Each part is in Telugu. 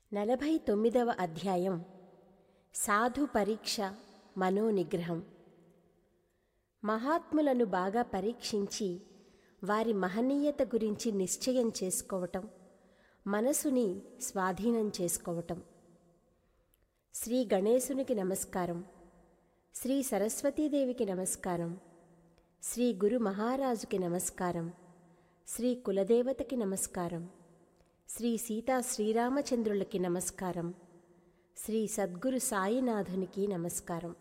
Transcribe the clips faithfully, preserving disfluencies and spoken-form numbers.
నలభై తొమ్మిదవ అధ్యాయం సాధు పరీక్ష మనోనిగ్రహం. మహాత్ములను బాగా పరీక్షించి వారి మహనీయత గురించి నిశ్చయం చేసుకోవటం, మనసుని స్వాధీనం చేసుకోవటం. శ్రీ గణేశునికి నమస్కారం, శ్రీ సరస్వతీదేవికి నమస్కారం, శ్రీ గురు మహారాజుకి నమస్కారం, శ్రీ కులదేవతకి నమస్కారం, శ్రీ సీతా శ్రీరామచంద్రులకి నమస్కారం, శ్రీ సద్గురు సాయినాథునికి నమస్కారం.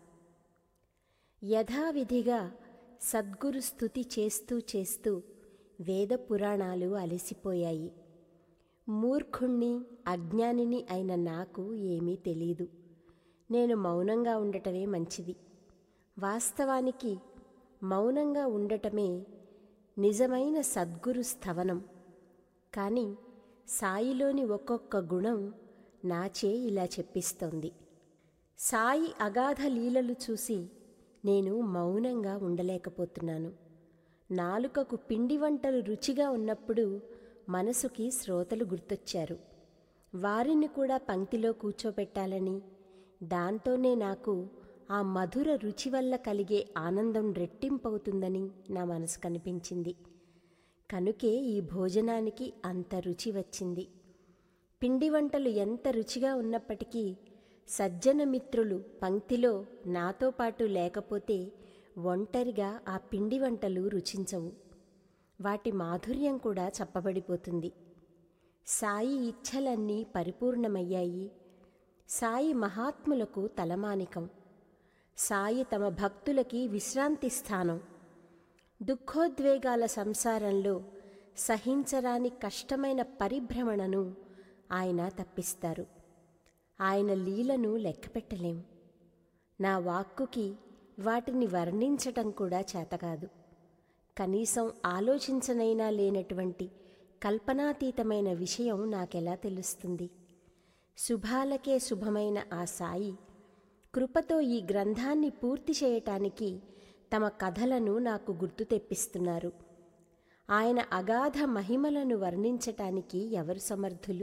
యథావిధిగా సద్గురు స్తుతి చేస్తూ చేస్తూ వేద పురాణాలు అలసిపోయాయి. మూర్ఖుణ్ణి అజ్ఞానిని అయిన నాకు ఏమీ తెలీదు. నేను మౌనంగా ఉండటమే మంచిది. వాస్తవానికి మౌనంగా ఉండటమే నిజమైన సద్గురు స్థవనం. కానీ సాయిలోని ఒక్కొక్క గుణం నాచే ఇలా చెప్పిస్తోంది. సాయి అగాధ లీలలు చూసి నేను మౌనంగా ఉండలేకపోతున్నాను. నాలుకకు పిండి వంటలు రుచిగా ఉన్నప్పుడు మనసుకి శ్రోతలు గుర్తొచ్చారు. వారిని కూడా పంక్తిలో కూర్చోపెట్టాలని, దాంతోనే నాకు ఆ మధుర రుచి వల్ల కలిగే ఆనందం రెట్టింపవుతుందని నా మనసు కనిపించింది. కనుకే ఈ భోజనానికి అంత రుచి వచ్చింది. పిండి వంటలు ఎంత రుచిగా ఉన్నప్పటికీ సజ్జన మిత్రులు పంక్తిలో నాతో పాటు లేకపోతే ఒంటరిగా ఆ పిండి వంటలు రుచించవు. వాటి మాధుర్యం కూడా చప్పబడిపోతుంది. సాయి ఇచ్ఛలన్నీ పరిపూర్ణమయ్యాయి. సాయి మహాత్ములకు తలమానికం. సాయి తమ భక్తులకి విశ్రాంతి స్థానం. దుఃఖోద్వేగాల సంసారంలో సహించరాని కష్టమైన పరిభ్రమణను ఆయన తప్పిస్తారు. ఆయన లీలను లెక్కపెట్టలేం. నా వాక్కుకి వాటిని వర్ణించటం కూడా చేతకాదు. కనీసం ఆలోచించనైనా లేనటువంటి కల్పనాతీతమైన విషయం నాకెలా తెలుస్తుంది? శుభాలకే శుభమైన ఆ సాయి కృపతో ఈ గ్రంథాన్ని పూర్తి చేయటానికి తమ కథలను నాకు గుర్తు తెప్పిస్తున్నారు. ఆయన అగాధ మహిమలను వర్ణించటానికి ఎవరు సమర్థులు?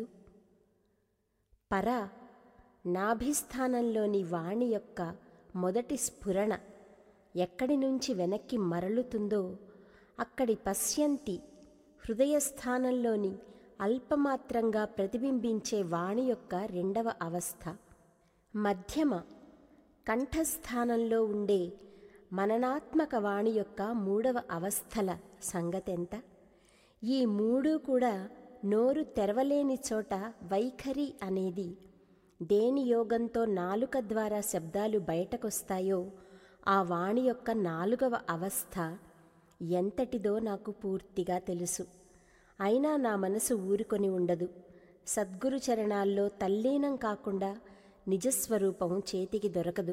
పర నాభిస్థానంలోని వాణి యొక్క మొదటి స్ఫురణ ఎక్కడి నుంచి వెనక్కి మరలుతుందో అక్కడి పశ్యంతి హృదయస్థానంలోని అల్పమాత్రంగా ప్రతిబింబించే వాణి యొక్క రెండవ అవస్థ, మధ్యమ కంఠస్థానంలో ఉండే మననాత్మక వాణి యొక్క మూడవ అవస్థల సంగతెంత? ఈ మూడు కూడా నోరు తెరవలేని చోట వైఖరి అనేది దేని యోగంతో నాలుక ద్వారా శబ్దాలు బయటకొస్తాయో ఆ వాణి యొక్క నాలుగవ అవస్థ ఎంతటిదో నాకు పూర్తిగా తెలుసు. అయినా నా మనసు ఊరుకొని ఉండదు. సద్గురు చరణాల్లో తల్లీనం కాకుండా నిజస్వరూపం చేతికి దొరకదు.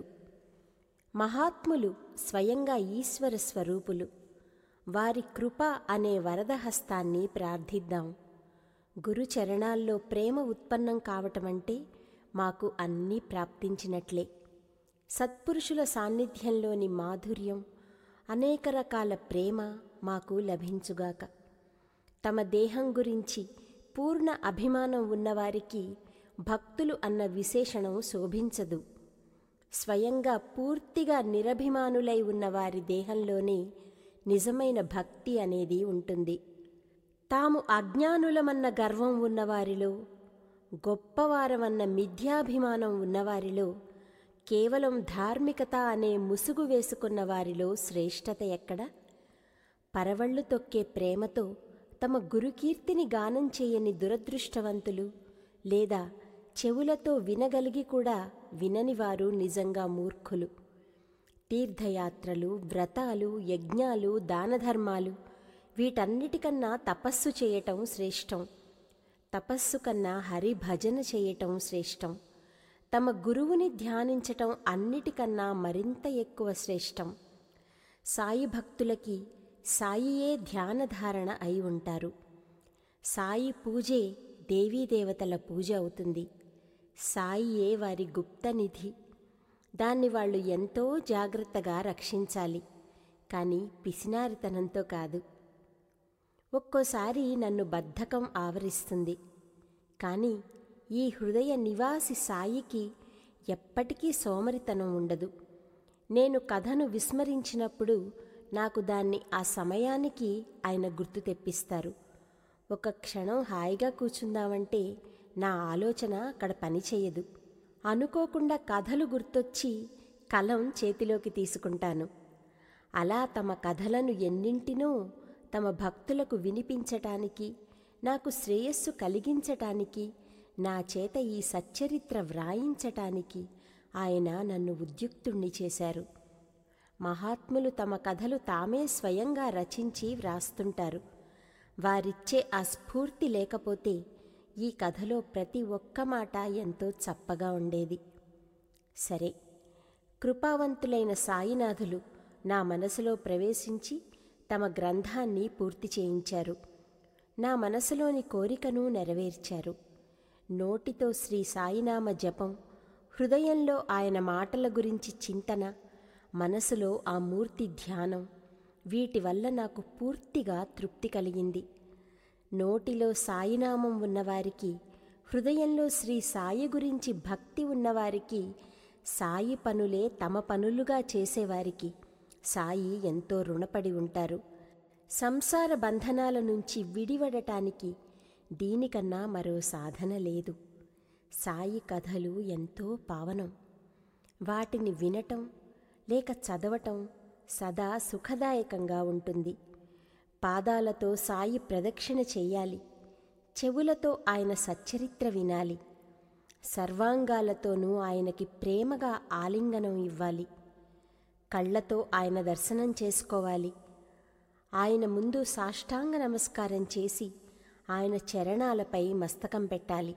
మహాత్ములు స్వయంగా ఈశ్వర స్వరూపులు. వారి కృప అనే వరదహస్తాన్ని ప్రార్థిద్దాం. గురు చరణాల్లో ప్రేమ ఉత్పన్నం కావటమంటే మాకు అన్నీ ప్రాప్తించినట్లే. సత్పురుషుల సాన్నిధ్యంలోని మాధుర్యం, అనేక రకాల ప్రేమ మాకు లభించుగాక. తమ దేహం గురించి పూర్ణ అభిమానం ఉన్నవారికి భక్తులు అన్న విశేషణం శోభించదు. స్వయంగా పూర్తిగా నిరభిమానులై ఉన్నవారి దేహంలోనే నిజమైన భక్తి అనేది ఉంటుంది. తాము అజ్ఞానులమన్న గర్వం ఉన్నవారిలో, గొప్పవారమన్న మిథ్యాభిమానం ఉన్నవారిలో, కేవలం ధార్మికత అనే ముసుగు వేసుకున్న వారిలో శ్రేష్టత ఎక్కడ? పరవళ్ళు తొక్కే ప్రేమతో తమ గురుకీర్తిని గానం చేయని దురదృష్టవంతులు, లేదా చెవులతో వినగలిగి కూడా విననివారు నిజంగా మూర్ఖులు. తీర్థయాత్రలు, వ్రతాలు, యజ్ఞాలు, దానధర్మాలు వీటన్నిటికన్నా తపస్సు చేయటం శ్రేష్టం. తపస్సు కన్నా హరిభజన చేయటం శ్రేష్టం. తమ గురువుని ధ్యానించటం అన్నిటికన్నా మరింత ఎక్కువ శ్రేష్టం. సాయి భక్తులకి సాయియే ధ్యానధారణ అయి ఉంటారు. సాయి పూజే దేవీదేవతల పూజ అవుతుంది. సాయియే వారి గుప్తనిధి. దాన్ని వాళ్ళు ఎంతో జాగ్రత్తగా రక్షించాలి, కానీ పిసినారితనంతో కాదు. ఒక్కోసారి నన్ను బద్ధకం ఆవరిస్తుంది. కానీ ఈ హృదయ నివాసి సాయికి ఎప్పటికీ సోమరితనం ఉండదు. నేను కథను విస్మరించినప్పుడు నాకు దాన్ని ఆ సమయానికి ఆయన గుర్తు తెప్పిస్తారు. ఒక క్షణం హాయిగా కూర్చుందామంటే నా ఆలోచన అక్కడ పనిచేయదు. అనుకోకుండా కథలు గుర్తొచ్చి కలం చేతిలోకి తీసుకుంటాను. అలా తమ కథలను ఎన్నింటినో తమ భక్తులకు వినిపించటానికి, నాకు శ్రేయస్సు కలిగించటానికి, నా చేత ఈ సచ్చరిత్ర వ్రాయించటానికి ఆయన నన్ను ఉద్యుక్తుణ్ణి చేశారు. మహాత్ములు తమ కథలు తామే స్వయంగా రచించి వ్రాస్తుంటారు. వారిచ్చే ఆ స్ఫూర్తి లేకపోతే ఈ కథలో ప్రతి ఒక్క మాట ఎంతో చప్పగా ఉండేది. సరే, కృపావంతులైన సాయినాథులు నా మనసులో ప్రవేశించి తమ గ్రంథాన్ని పూర్తి చేయించారు. నా మనసులోని కోరికను నెరవేర్చారు. నోటితో శ్రీ సాయినామ జపం, హృదయంలో ఆయన మాటల గురించి చింతన, మనసులో ఆ మూర్తి ధ్యానం, వీటి వల్ల నాకు పూర్తిగా తృప్తి కలిగింది. నోటిలో సాయినామం ఉన్నవారికి, హృదయంలో శ్రీ సాయి గురించి భక్తి ఉన్నవారికి, సాయి పనులే తమ పనులుగా చేసేవారికి సాయి ఎంతో రుణపడి ఉంటారు. సంసార బంధనాల నుంచి విడివడటానికి దీనికన్నా మరో సాధన లేదు. సాయి కథలు ఎంతో పావనం. వాటిని వినటం లేక చదవటం సదా సుఖదాయకంగా ఉంటుంది. పాదాలతో సాయి ప్రదక్షిణ చెయ్యాలి, చెవులతో ఆయన సచ్చరిత్ర వినాలి, సర్వాంగాలతోనూ ఆయనకి ప్రేమగా ఆలింగనం ఇవ్వాలి, కళ్ళతో ఆయన దర్శనం చేసుకోవాలి, ఆయన ముందు సాష్టాంగ నమస్కారం చేసి ఆయన చరణాలపై మస్తకం పెట్టాలి.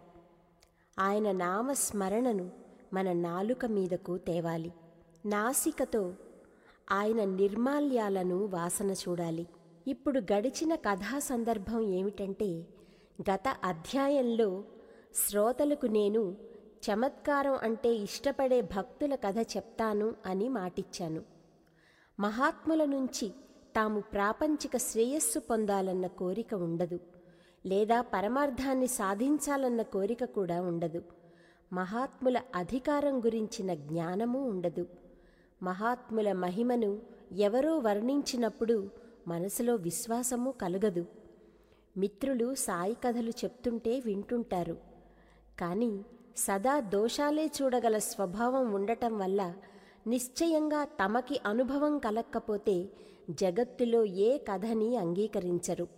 ఆయన నామస్మరణను మన నాలుక మీదకు తేవాలి. నాసికతో ఆయన నిర్మాల్యాలను వాసన చూడాలి. ఇప్పుడు గడిచిన కథా సందర్భం ఏమిటంటే, గత అధ్యాయంలో శ్రోతలకు నేను చమత్కారం అంటే ఇష్టపడే భక్తుల కథ చెప్తాను అని మాటిచ్చాను. మహాత్ముల నుంచి తాము ప్రాపంచిక శ్రేయస్సు పొందాలన్న కోరిక ఉండదు, లేదా పరమార్థాన్ని సాధించాలన్న కోరిక కూడా ఉండదు. మహాత్ముల అధికారం గురించిన జ్ఞానమూ ఉండదు. మహాత్ముల మహిమను ఎవరో వర్ణించినప్పుడు మనసులో విశ్వాసము కలగదు. మిత్రులు సాయి కథలు చెప్తుంటే వింటుంటారు, కానీ సదా దోషాలే చూడగల స్వభావం ఉండటం వల్ల నిశ్చయంగా తమకి అనుభవం కలక్కపోతే జగత్తులో ఏ కథని అంగీకరించరు.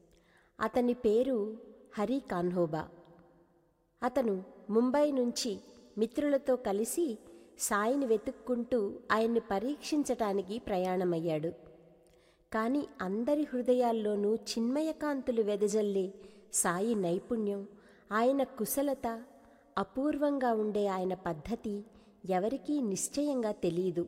అతని పేరు హరి కాన్హోబా. అతను ముంబై నుంచి మిత్రులతో కలిసి సాయిని వెతుక్కుంటూ ఆయన్ని పరీక్షించటానికి ప్రయాణమయ్యాడు. కానీ అందరి హృదయాల్లోనూ చిన్మయకాంతులు వెదజల్లే సాయి నైపుణ్యం, ఆయన కుశలత, అపూర్వంగా ఉండే ఆయన పద్ధతి ఎవరికీ నిశ్చయంగా తెలియదు.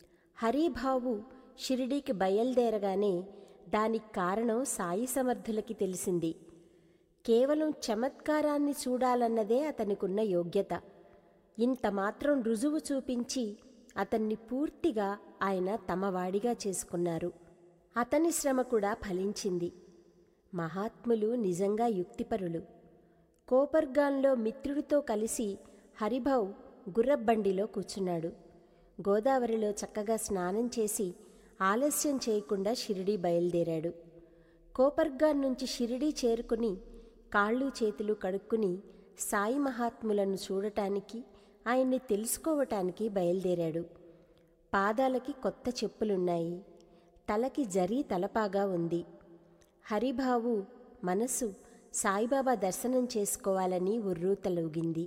హరిభావు షిరిడీకి బయలుదేరగానే దానికి కారణం సాయి సమర్థులకి తెలిసింది. కేవలం చమత్కారాన్ని చూడాలన్నదే అతనికున్న యోగ్యత. ఇంత మాత్రం రుజువు చూపించి అతన్ని పూర్తిగా ఆయన తమవాడిగా చేసుకున్నారు. అతని శ్రమ కూడా ఫలించింది. మహాత్ములు నిజంగా యుక్తిపరులు. కోపర్గాన్లో మిత్రుడితో కలిసి హరిభావ్ గుర్రబండిలో కూర్చున్నాడు. గోదావరిలో చక్కగా స్నానం చేసి ఆలస్యం చేయకుండా షిరిడీ బయలుదేరాడు. కోపర్గాన్ నుంచి షిరిడీ చేరుకుని కాళ్ళు చేతులు కడుక్కుని సాయి మహాత్ములను చూడటానికి, ఆయన్ని తెలుసుకోవటానికి బయలుదేరాడు. పాదాలకి కొత్త చెప్పులున్నాయి. తలకి జరీ తలపాగా ఉంది. హరిభావు మనసు సాయిబాబా దర్శనం చేసుకోవాలని ఉర్రూతలూగింది.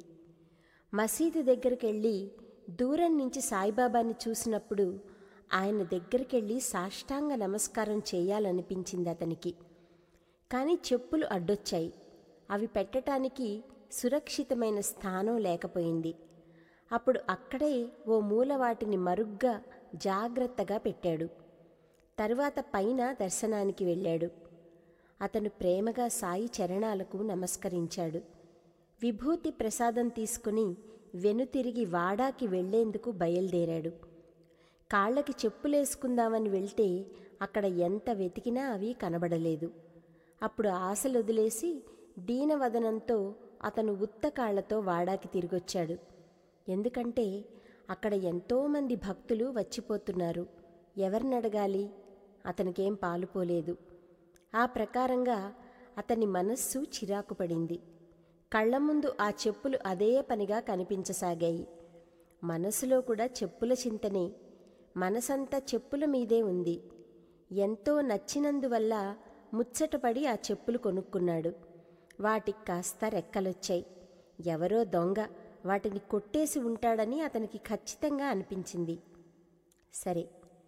మసీదు దగ్గరికెళ్ళి దూరం నుంచి సాయిబాబాని చూసినప్పుడు ఆయన దగ్గరికెళ్ళి సాష్టాంగ నమస్కారం చేయాలనిపించింది అతనికి. కానీ చెప్పులు అడ్డొచ్చాయి. అవి పెట్టటానికి సురక్షితమైన స్థానం లేకపోయింది. అప్పుడు అక్కడే ఓ మూల వాటిని మరుగ్గా జాగ్రత్తగా పెట్టాడు. తరువాత పైన దర్శనానికి వెళ్ళాడు. అతను ప్రేమగా సాయి చరణాలకు నమస్కరించాడు. విభూతి ప్రసాదం తీసుకుని వెనుతిరిగి వాడాకి వెళ్లేందుకు బయలుదేరాడు. కాళ్ళకి చెప్పులేసుకుందామని వెళ్తే అక్కడ ఎంత వెతికినా అవి కనబడలేదు. అప్పుడు ఆశలొదిలేసి దీనవదనంతో అతను ఉత్త కాళ్లతో వాడాకి తిరిగొచ్చాడు. ఎందుకంటే అక్కడ ఎంతోమంది భక్తులు వచ్చిపోతున్నారు. ఎవరినడగాలి? అతనికేం పాలుపోలేదు. ఆ ప్రకారంగా అతని మనస్సు చిరాకు పడింది. కళ్ల ముందు ఆ చెప్పులు అదే పనిగా కనిపించసాగాయి. మనసులో కూడా చెప్పుల చింతనే. మనసంతా చెప్పుల మీదే ఉంది. ఎంతో నచ్చినందువల్ల ముచ్చటపడి ఆ చెప్పులు కొనుక్కున్నాడు. వాటికి కాస్త రెక్కలొచ్చాయి. ఎవరో దొంగ వాటిని కొట్టేసి ఉంటాడని అతనికి ఖచ్చితంగా అనిపించింది. సరే,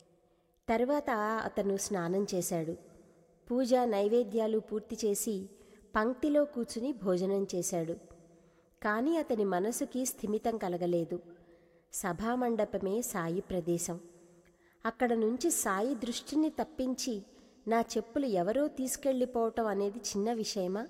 తరువాత అతను స్నానం చేశాడు. పూజ నైవేద్యాలు పూర్తి చేసి పంక్తిలో కూర్చుని భోజనం చేశాడు. కానీ అతని మనసుకి స్థిమితం కలగలేదు. సభామండపమే సాయి ప్రదేశం. అక్కడ నుంచి సాయి దృష్టిని తప్పించి నా చెప్పులు ఎవరో తీసుకెళ్ళిపోవటం అనేది చిన్న విషయమా?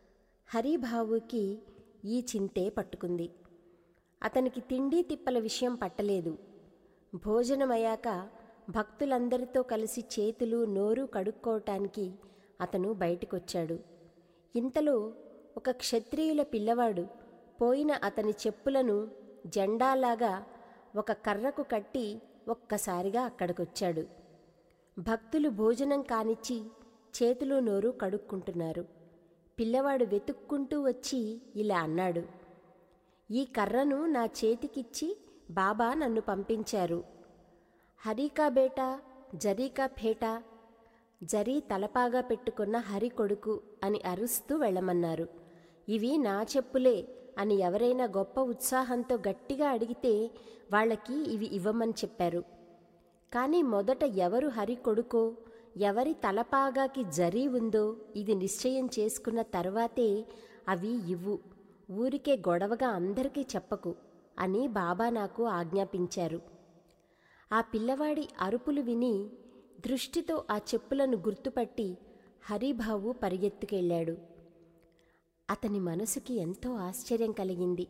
హరిబావుకి ఈ చింతే పట్టుకుంది. అతనికి తిండి తిప్పల విషయం పట్టలేదు. భోజనమయ్యాక భక్తులందరితో కలిసి చేతులు నోరు కడుక్కోవటానికి అతను బయటికొచ్చాడు. ఇంతలో ఒక క్షత్రియుల పిల్లవాడు పోయిన అతని చెప్పులను జెండాలాగా ఒక కర్రకు కట్టి ఒక్కసారిగా అక్కడికొచ్చాడు. భక్తులు భోజనం కానిచ్చి చేతులు నోరు కడుక్కుంటున్నారు. పిల్లవాడు వెతుక్కుంటూ వచ్చి ఇలా అన్నాడు, ఈ కర్రను నా చేతికిచ్చి బాబా నన్ను పంపించారు. హరికా బేటా జరీకా ఫేటా, జరీ తలపాగా పెట్టుకున్న హరి కొడుకు అని అరుస్తూ వెళ్ళమన్నారు. ఇవి నా చెప్పులే అని ఎవరైనా గొప్ప ఉత్సాహంతో గట్టిగా అడిగితే వాళ్ళకి ఇవి ఇవ్వమని చెప్పారు. కానీ మొదట ఎవరు హరి కొడుకో, ఎవరి తలపాగాకి జరీ ఉందో ఇది నిశ్చయం చేసుకున్న తర్వాతే అవి ఇవ్వు, ఊరికే గొడవగా అందరికీ చెప్పకు అని బాబా నాకు ఆజ్ఞాపించారు. ఆ పిల్లవాడి అరుపులు విని దృష్టితో ఆ చెప్పులను గుర్తుపట్టి హరిబావు పరిగెత్తుకెళ్ళాడు. అతని మనసుకి ఎంతో ఆశ్చర్యం కలిగింది.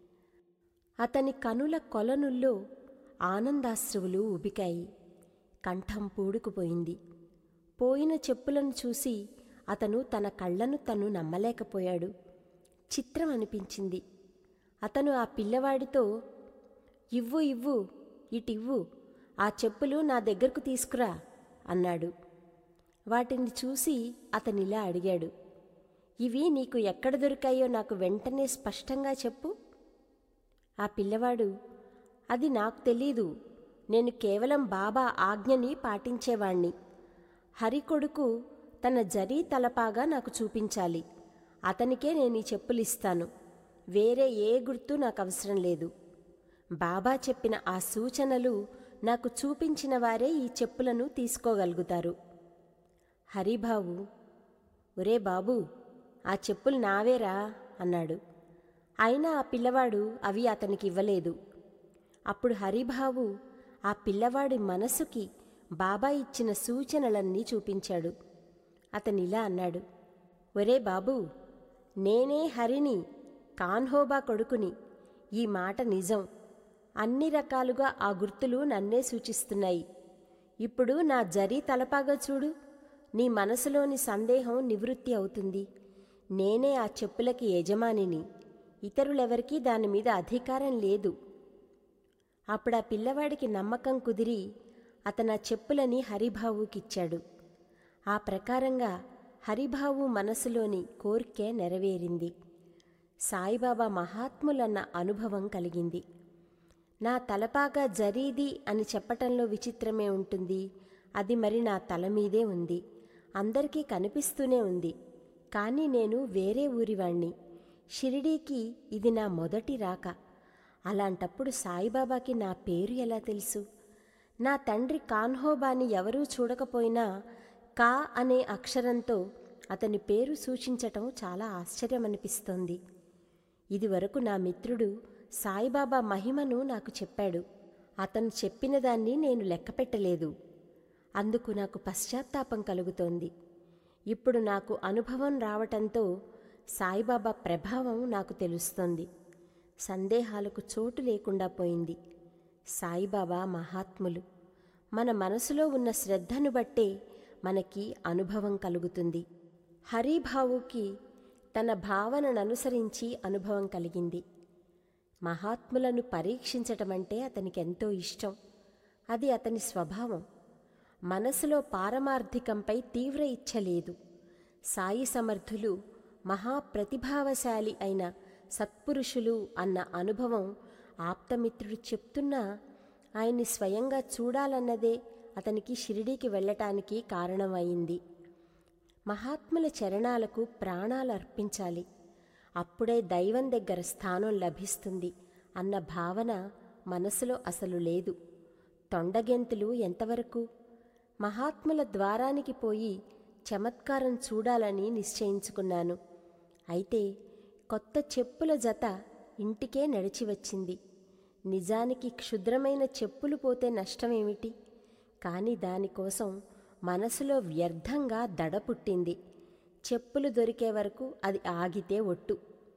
అతని కనుల కొలనుల్లో ఆనందాశ్రువులు ఉబికాయి. కంఠం పూడుకుపోయింది. పోయిన చెప్పులను చూసి అతను తన కళ్ళను తను నమ్మలేకపోయాడు. చిత్రం అనిపించింది. అతను ఆ పిల్లవాడితో, ఇవ్వు ఇవ్వు ఇటివ్వు, ఆ చెప్పులు నా దగ్గరకు తీసుకురా అన్నాడు. వాటిని చూసి అతనిలా అడిగాడు, ఇవి నీకు ఎక్కడ దొరికాయో నాకు వెంటనే స్పష్టంగా చెప్పు. ఆ పిల్లవాడు, అది నాకు తెలీదు, నేను కేవలం బాబా ఆజ్ఞని పాటించేవాణ్ణి. హరి కొడుకు తన జరీ తలపాగా నాకు చూపించాలి, అతనికే నేను ఈ చెప్పులిస్తాను, వేరే ఏ గుర్తు నాకు అవసరం లేదు. బాబా చెప్పిన ఆ సూచనలు నాకు చూపించిన వారే ఈ చెప్పులను తీసుకోగలుగుతారు. హరిబావు, ఒరే బాబూ, ఆ చెప్పులు నావేరా అన్నాడు. అయినా ఆ పిల్లవాడు అవి అతనికి ఇవ్వలేదు. అప్పుడు హరిబావు ఆ పిల్లవాడి మనసుకి బాబా ఇచ్చిన సూచనలన్నీ చూపించాడు. అతనిలా అన్నాడు, ఒరే బాబూ, నేనే హరిని, కాన్హోబా కొడుకుని. ఈ మాట నిజం. అన్ని రకాలుగా ఆ గుర్తులు నన్నే సూచిస్తున్నాయి. ఇప్పుడు నా జరీ తలపాగా చూడు, నీ మనసులోని సందేహం నివృత్తి అవుతుంది. నేనే ఆ చెప్పులకి యజమానిని, ఇతరులెవరికీ దానిమీద అధికారం లేదు. అప్పుడు ఆ పిల్లవాడికి నమ్మకం కుదిరి అతను ఆ చెప్పులని హరిబావుకిచ్చాడు. ఆ ప్రకారంగా హరిబావు మనసులోని కోర్కె నెరవేరింది. సాయిబాబా మహాత్ములన్న అనుభవం కలిగింది. నా తలపాగా జరీది అని చెప్పటంలో విచిత్రమే ఉంటుంది. అది మరి నా తల మీదే ఉంది, అందరికీ కనిపిస్తూనే ఉంది. కానీ నేను వేరే ఊరివాణ్ణి. షిరిడీకి ఇది నా మొదటి రాక. అలాంటప్పుడు సాయిబాబాకి నా పేరు ఎలా తెలుసు? నా తండ్రి కాన్హోబాని ఎవరూ చూడకపోయినా కా అనే అక్షరంతో అతని పేరు సూచించటం చాలా ఆశ్చర్యమనిపిస్తోంది. ఇదివరకు నా మిత్రుడు సాయిబాబా మహిమను నాకు చెప్పాడు. అతను చెప్పిన దాన్ని నేను లెక్కపెట్టలేదు. అందుకు నాకు పశ్చాత్తాపం కలుగుతోంది. ఇప్పుడు నాకు అనుభవం రావటంతో సాయిబాబా ప్రభావం నాకు తెలుస్తోంది. సందేహాలకు చోటు లేకుండా పోయింది. సాయిబాబా మహాత్ములు. మన మనసులో ఉన్న శ్రద్ధను బట్టే మనకి అనుభవం కలుగుతుంది. హరిబావుకి తన భావనననుసరించి అనుభవం కలిగింది. మహాత్ములను పరీక్షించటమంటే అతనికెంతో ఇష్టం. అది అతని స్వభావం. మనసులో పారమార్థికంపై తీవ్ర ఇచ్ఛ లేదు. సాయి సమర్థులు మహాప్రతిభావశాలి అయిన సత్పురుషులు అన్న అనుభవం ఆప్తమిత్రుడు చెప్తున్నా ఆయన్ని స్వయంగా చూడాలన్నదే అతనికి షిరిడీకి వెళ్ళటానికి కారణమైంది. మహాత్ముల చరణాలకు ప్రాణాలు అర్పించాలి, అప్పుడే దైవం దగ్గర స్థానం లభిస్తుంది అన్న భావన మనసులో అసలు లేదు. తొండగెంతులు ఎంతవరకు? మహాత్ముల ద్వారానికి పోయి చమత్కారం చూడాలని నిశ్చయించుకున్నాను. అయితే కొత్త చెప్పుల జత ఇంటికే నడిచి వచ్చింది. నిజానికి క్షుద్రమైన చెప్పులు పోతే నష్టమేమిటి? కాని దానికోసం మనసులో వ్యర్థంగా దడ పుట్టింది. చెప్పులు దొరికే వరకు అది ఆగితే ఒట్టు.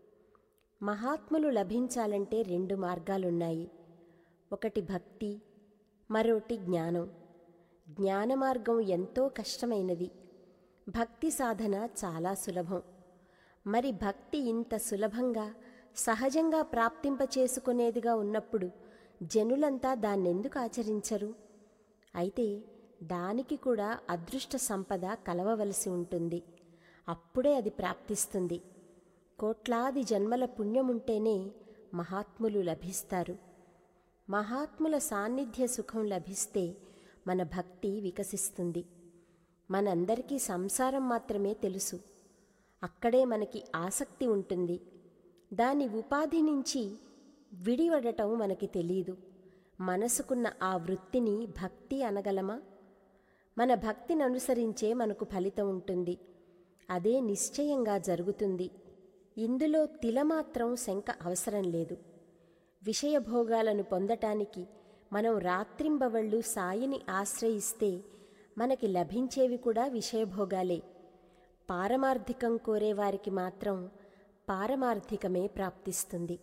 మహాత్ములు లభించాలంటే రెండు మార్గాలున్నాయి. ఒకటి భక్తి, మరోటి జ్ఞానం. జ్ఞాన మార్గం ఎంతో కష్టమైనది. భక్తి సాధన చాలా సులభం. మరి భక్తి ఇంత సులభంగా సహజంగా ప్రాప్తింపచేసుకునేదిగా ఉన్నప్పుడు జనులంతా దాన్నెందుకు ఆచరించరు? అయితే దానికి కూడా అదృష్ట సంపద కలవవలసి ఉంటుంది. అప్పుడే అది ప్రాప్తిస్తుంది. కోట్లాది జన్మల పుణ్యముంటేనే మహాత్ములు లభిస్తారు. మహాత్ముల సాన్నిధ్య సుఖం లభిస్తే మన భక్తి వికసిస్తుంది. మనందరికీ సంసారం మాత్రమే తెలుసు. అక్కడే మనకి ఆసక్తి ఉంటుంది. దాని ఉపాధి నుంచి విడివడటం మనకి తెలీదు. మనసుకున్న ఆ వృత్తిని భక్తి అనగలమా? మన భక్తిని అనుసరించే మనకు ఫలితం ఉంటుంది. అదే నిశ్చయంగా జరుగుతుంది. ఇందులో తిలమాత్రం శంక అవసరం లేదు. విషయభోగాలను పొందటానికి మనం రాత్రింబవళ్ళు సాయిని ఆశ్రయిస్తే మనకి లభించేవి కూడా విషయభోగాలే. పారమార్థికం కోరేవారికి మాత్రం పారమార్థికమే ప్రాప్తిస్తుంది.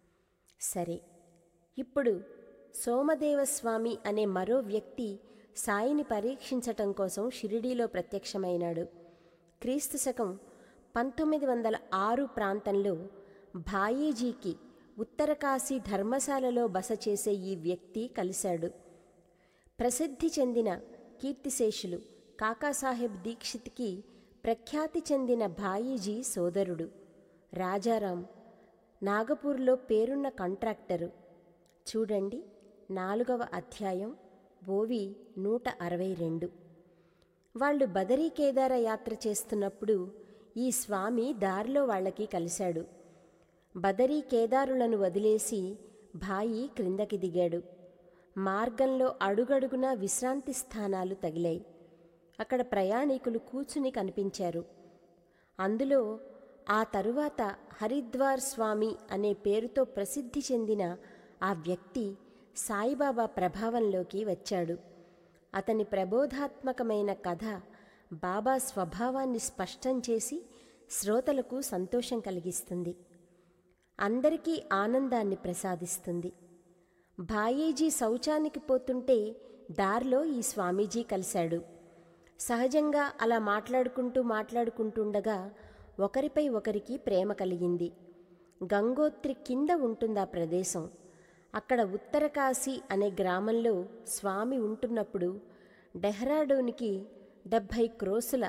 సరే, ఇప్పుడు సోమదేవస్వామి అనే మరో వ్యక్తి సాయిని పరీక్షించటం కోసం షిరిడీలో ప్రత్యక్షమైనాడు. క్రీస్తు శకం పంతొమ్మిది వందల ఆరు ప్రాంతంలో భాయీజీకి ఉత్తరకాశీ ధర్మశాలలో బస చేసే ఈ వ్యక్తి కలిశాడు. ప్రసిద్ధి చెందిన కీర్తిశేషులు కాకాసాహెబ్ దీక్షిత్కి ప్రఖ్యాతి చెందిన భాయీజీ సోదరుడు. రాజారాం నాగపూర్లో పేరున్న కాంట్రాక్టరు. చూడండి, నాలుగవ అధ్యాయం, ఓవి నూట అరవై రెండు. వాళ్ళు బదరీ కేదార యాత్ర చేస్తున్నప్పుడు ఈ స్వామి దారిలో వాళ్ళకి కలిశాడు. బదరీ కేదారులను వదిలేసి భాయి క్రిందకి దిగాడు. మార్గంలో అడుగడుగునా విశ్రాంతి స్థానాలు తగిలాయి. అక్కడ ప్రయాణికులు కూర్చుని కనిపించారు. అందులో ఆ తరువాత హరిద్వార్ స్వామి అనే పేరుతో ప్రసిద్ధి చెందిన ఆ వ్యక్తి సాయిబాబా ప్రభావంలోకి వచ్చాడు. అతని ప్రబోధాత్మకమైన కథ బాబా స్వభావాన్ని స్పష్టం చేసి శ్రోతలకు సంతోషం కలిగిస్తుంది, అందరికీ ఆనందాన్ని ప్రసాదిస్తుంది. భాయీజీ శౌచానికి పోతుంటే దారిలో ఈ స్వామీజీ కలిశాడు. సహజంగా అలా మాట్లాడుకుంటూ మాట్లాడుకుంటుండగా ఒకరిపై ఒకరికి ప్రేమ కలిగింది. గంగోత్రి కింద ఉంటుంది ఆ ప్రదేశం. అక్కడ ఉత్తరకాశీ అనే గ్రామంలో స్వామి ఉంటున్నప్పుడు డెహ్రాడూన్కి డెబ్భై క్రోసుల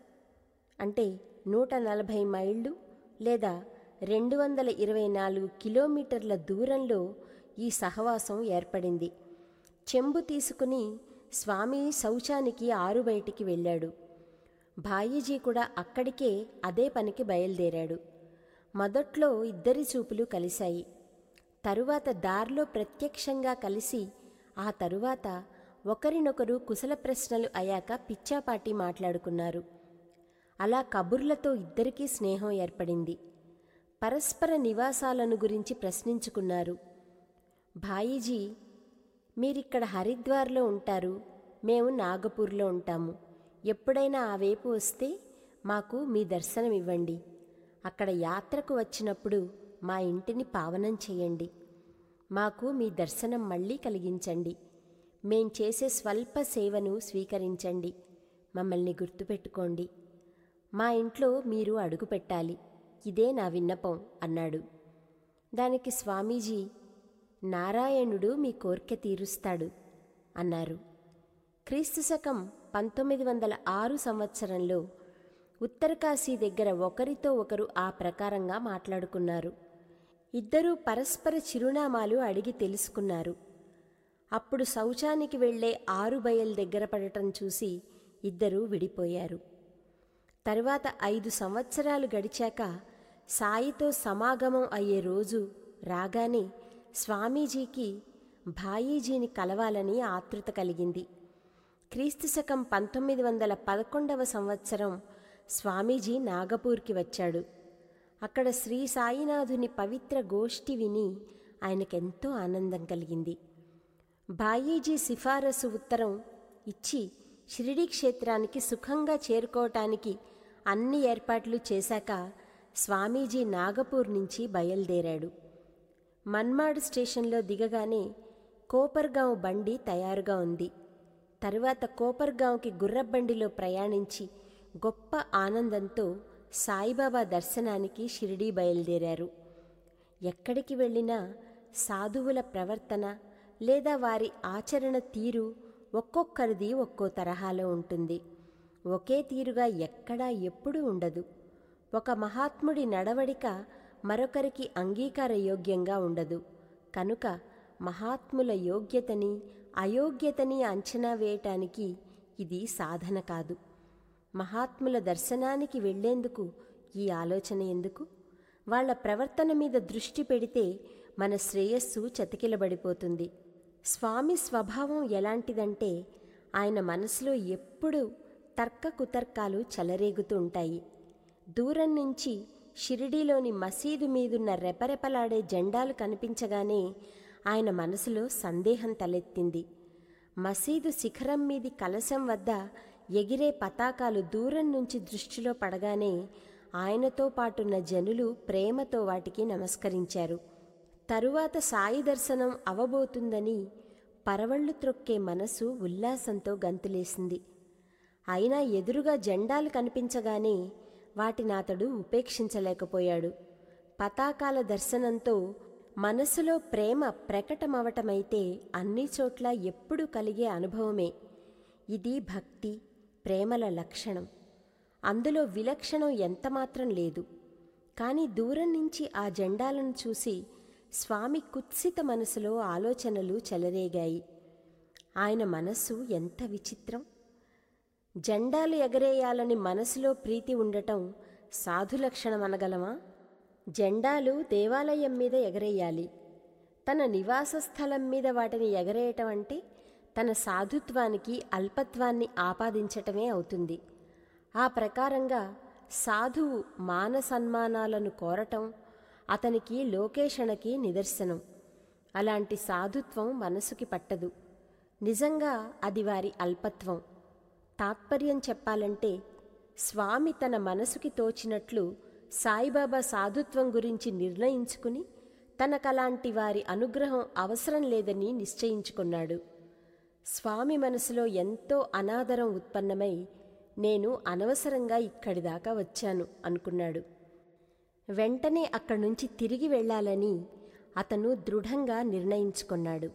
అంటే నూట నలభై మైళ్ళు లేదా రెండు వందల ఇరవై నాలుగు కిలోమీటర్ల దూరంలో ఈ సహవాసం ఏర్పడింది. చెంబు తీసుకుని స్వామి శౌచానికి ఆరు బయటికి వెళ్ళాడు. భాయీజీ కూడా అక్కడికే అదే పనికి బయలుదేరాడు. మొదట్లో ఇద్దరి చూపులు కలిశాయి. తరువాత దారిలో ప్రత్యక్షంగా కలిసి ఆ తరువాత ఒకరినొకరు కుశల ప్రశ్నలు అయ్యాక పిచ్చాపాటి మాట్లాడుకున్నారు. అలా కబుర్లతో ఇద్దరికీ స్నేహం ఏర్పడింది. పరస్పర నివాసాలను గురించి ప్రశ్నించుకున్నారు. భాయీజీ, మీరిక్కడ హరిద్వార్లో ఉంటారు, మేము నాగపూర్లో ఉంటాము. ఎప్పుడైనా ఆ వైపు వస్తే మాకు మీ దర్శనం ఇవ్వండి. అక్కడ యాత్రకు వచ్చినప్పుడు మా ఇంటిని పావనం చేయండి. మాకు మీ దర్శనం మళ్ళీ కలిగించండి. మేం చేసే స్వల్ప సేవను స్వీకరించండి. మమ్మల్ని గుర్తుపెట్టుకోండి. మా ఇంట్లో మీరు అడుగు పెట్టాలి. ఇదే నా విన్నపం అన్నాడు. దానికి స్వామీజీ, నారాయణుడు మీ కోర్కె తీరుస్తాడు అన్నారు. క్రీస్తు శకం పంతొమ్మిది వందల ఆరు సంవత్సరంలో ఉత్తరకాశీ దగ్గర ఒకరితో ఒకరు ఆ ప్రకారంగా మాట్లాడుకున్నారు. ఇద్దరూ పరస్పర చిరునామాలు అడిగి తెలుసుకున్నారు. అప్పుడు శౌచానికి వెళ్లే ఆరు బయల్ దగ్గర పడటం చూసి ఇద్దరూ విడిపోయారు. తరువాత ఐదు సంవత్సరాలు గడిచాక సాయితో సమాగమం అయ్యే రోజు రాగానే స్వామీజీకి భాయీజీని కలవాలని ఆతృత కలిగింది. క్రీస్తు శకం పంతొమ్మిది వందల పదకొండవ సంవత్సరం స్వామీజీ నాగపూర్కి వచ్చాడు. అక్కడ శ్రీ సాయినాథుని పవిత్ర గోష్ఠి విని ఆయనకెంతో ఆనందం కలిగింది. భాయీజీ సిఫారసు ఉత్తరం ఇచ్చి షిరిడీ క్షేత్రానికి సుఖంగా చేరుకోవటానికి అన్ని ఏర్పాట్లు చేశాక స్వామీజీ నాగపూర్ నుంచి బయలుదేరాడు. మన్మాడ్ స్టేషన్లో దిగగానే కోపర్గాంవ్ బండి తయారుగా ఉంది. తరువాత కోపర్గాంవ్కి గుర్రబండిలో ప్రయాణించి గొప్ప ఆనందంతో సాయిబాబా దర్శనానికి షిరిడీ బయలుదేరారు. ఎక్కడికి వెళ్ళినా సాధువుల ప్రవర్తన లేదా వారి ఆచరణ తీరు ఒక్కొక్కరిది ఒక్కో తరహాలో ఉంటుంది. ఒకే తీరుగా ఎక్కడా ఎప్పుడూ ఉండదు. ఒక మహాత్ముడి నడవడిక మరొకరికి అంగీకారయోగ్యంగా ఉండదు. కనుక మహాత్ముల యోగ్యతని అయోగ్యతని అంచనా వేయటానికి ఇది సాధన కాదు. మహాత్ముల దర్శనానికి వెళ్లేందుకు ఈ ఆలోచన ఎందుకు? వాళ్ల ప్రవర్తన మీద దృష్టి పెడితే మన శ్రేయస్సు చతికిలబడిపోతుంది. స్వామి స్వభావం ఎలాంటిదంటే ఆయన మనసులో ఎప్పుడూ తర్క కుతర్కాలు చెలరేగుతూ ఉంటాయి. దూరం నుంచి షిరిడీలోని మసీదు మీదున్న రెపరెపలాడే జెండాలు కనిపించగానే ఆయన మనసులో సందేహం తలెత్తింది. మసీదు శిఖరం మీది కలశం వద్ద ఎగిరే పతాకాలు దూరం నుంచి దృష్టిలో పడగానే ఆయనతో పాటున్న జనులు ప్రేమతో వాటికి నమస్కరించారు. తరువాత సాయి దర్శనం అవబోతుందని పరవళ్లు త్రొక్కే మనసు ఉల్లాసంతో గంతులేసింది. అయినా ఎదురుగా జెండాలు కనిపించగానే వాటినాతడు ఉపేక్షించలేకపోయాడు. పతాకాల దర్శనంతో మనసులో ప్రేమ ప్రకటమవటమైతే అన్ని చోట్ల ఎప్పుడూ కలిగే అనుభవమే. ఇది భక్తి ప్రేమల లక్షణం. అందులో విలక్షణం ఎంతమాత్రం లేదు. కానీ దూరం నుంచి ఆ జెండాలను చూసి స్వామి కుత్సిత మనసులో ఆలోచనలు చెలరేగాయి. ఆయన మనస్సు ఎంత విచిత్రం! జెండాలు ఎగరేయాలని మనసులో ప్రీతి ఉండటం సాధులక్షణమనగలమా? జెండాలు దేవాలయం మీద ఎగరేయాలి. తన నివాస స్థలం మీద వాటిని ఎగరేయటం అంటే తన సాధుత్వానికి అల్పత్వాన్ని ఆపాదించటమే అవుతుంది. ఆ ప్రకారంగా సాధువు మాన సన్మానాలను కోరటం అతనికి లోకేషణకి నిదర్శనం. అలాంటి సాధుత్వం మనసుకి పట్టదు. నిజంగా అది వారి అల్పత్వం. తాత్పర్యం చెప్పాలంటే స్వామి తన మనసుకి తోచినట్లు సాయిబాబా సాధుత్వం గురించి నిర్ణయించుకుని తనకలాంటి వారి అనుగ్రహం అవసరం లేదని నిశ్చయించుకున్నాడు. స్వామి మనసులో ఎంతో అనాదరం ఉత్పన్నమై నేను అనవసరంగా ఇక్కడిదాకా వచ్చాను అనుకున్నాడు. వెంటనే అక్కడి నుంచి తిరిగి వెళ్ళాలని అతను దృఢంగా నిర్ణయించుకున్నాడు.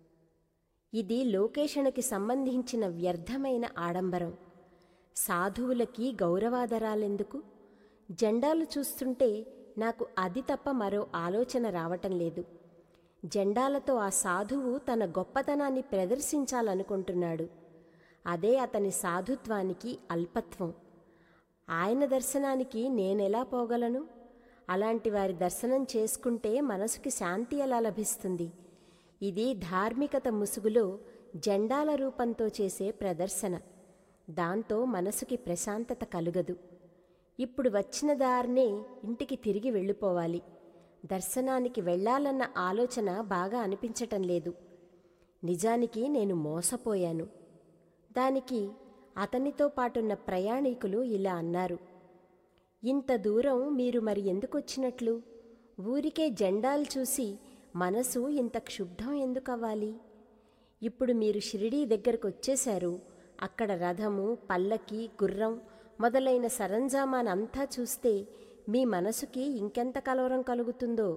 ఇది లోకేషణకి సంబంధించిన వ్యర్థమైన ఆడంబరం. సాధువులకి గౌరవాదరాలెందుకు? జెండాలు చూస్తుంటే నాకు అది తప్ప మరో ఆలోచన రావటం లేదు. జెండాలతో ఆ సాధువు తన గొప్పతనాన్ని ప్రదర్శించాలనుకుంటున్నాడు. అదే అతని సాధుత్వానికి అల్పత్వం. ఆయన దర్శనానికి నేనెలా పోగలను? అలాంటి వారి దర్శనం చేసుకుంటే మనసుకి శాంతి ఎలా లభిస్తుంది? ఇది ధార్మికత ముసుగులో జెండాల రూపంతో చేసే ప్రదర్శన. దాంతో మనసుకి ప్రశాంతత కలుగదు. ఇప్పుడు వచ్చిన దారినే ఇంటికి తిరిగి వెళ్ళిపోవాలి. దర్శనానికి వెళ్ళాలన్న ఆలోచన బాగా అనిపించటం లేదు. నిజానికి నేను మోసపోయాను. దానికి అతనితో పాటున్న ప్రయాణికులు ఇలా అన్నారు. ఇంత దూరం మీరు మరి ఎందుకొచ్చినట్లు? ఊరికే జెండాలు చూసి మనసు ఇంత క్షుబ్ధం ఎందుకవ్వాలి? ఇప్పుడు మీరు షిరిడీ దగ్గరకు వచ్చేశారు. అక్కడ రథము, పల్లకి, గుర్రం మొదలైన సరంజామానంతా చూస్తే మీ మనసుకి ఇంకెంత కలవరం కలుగుతుందో.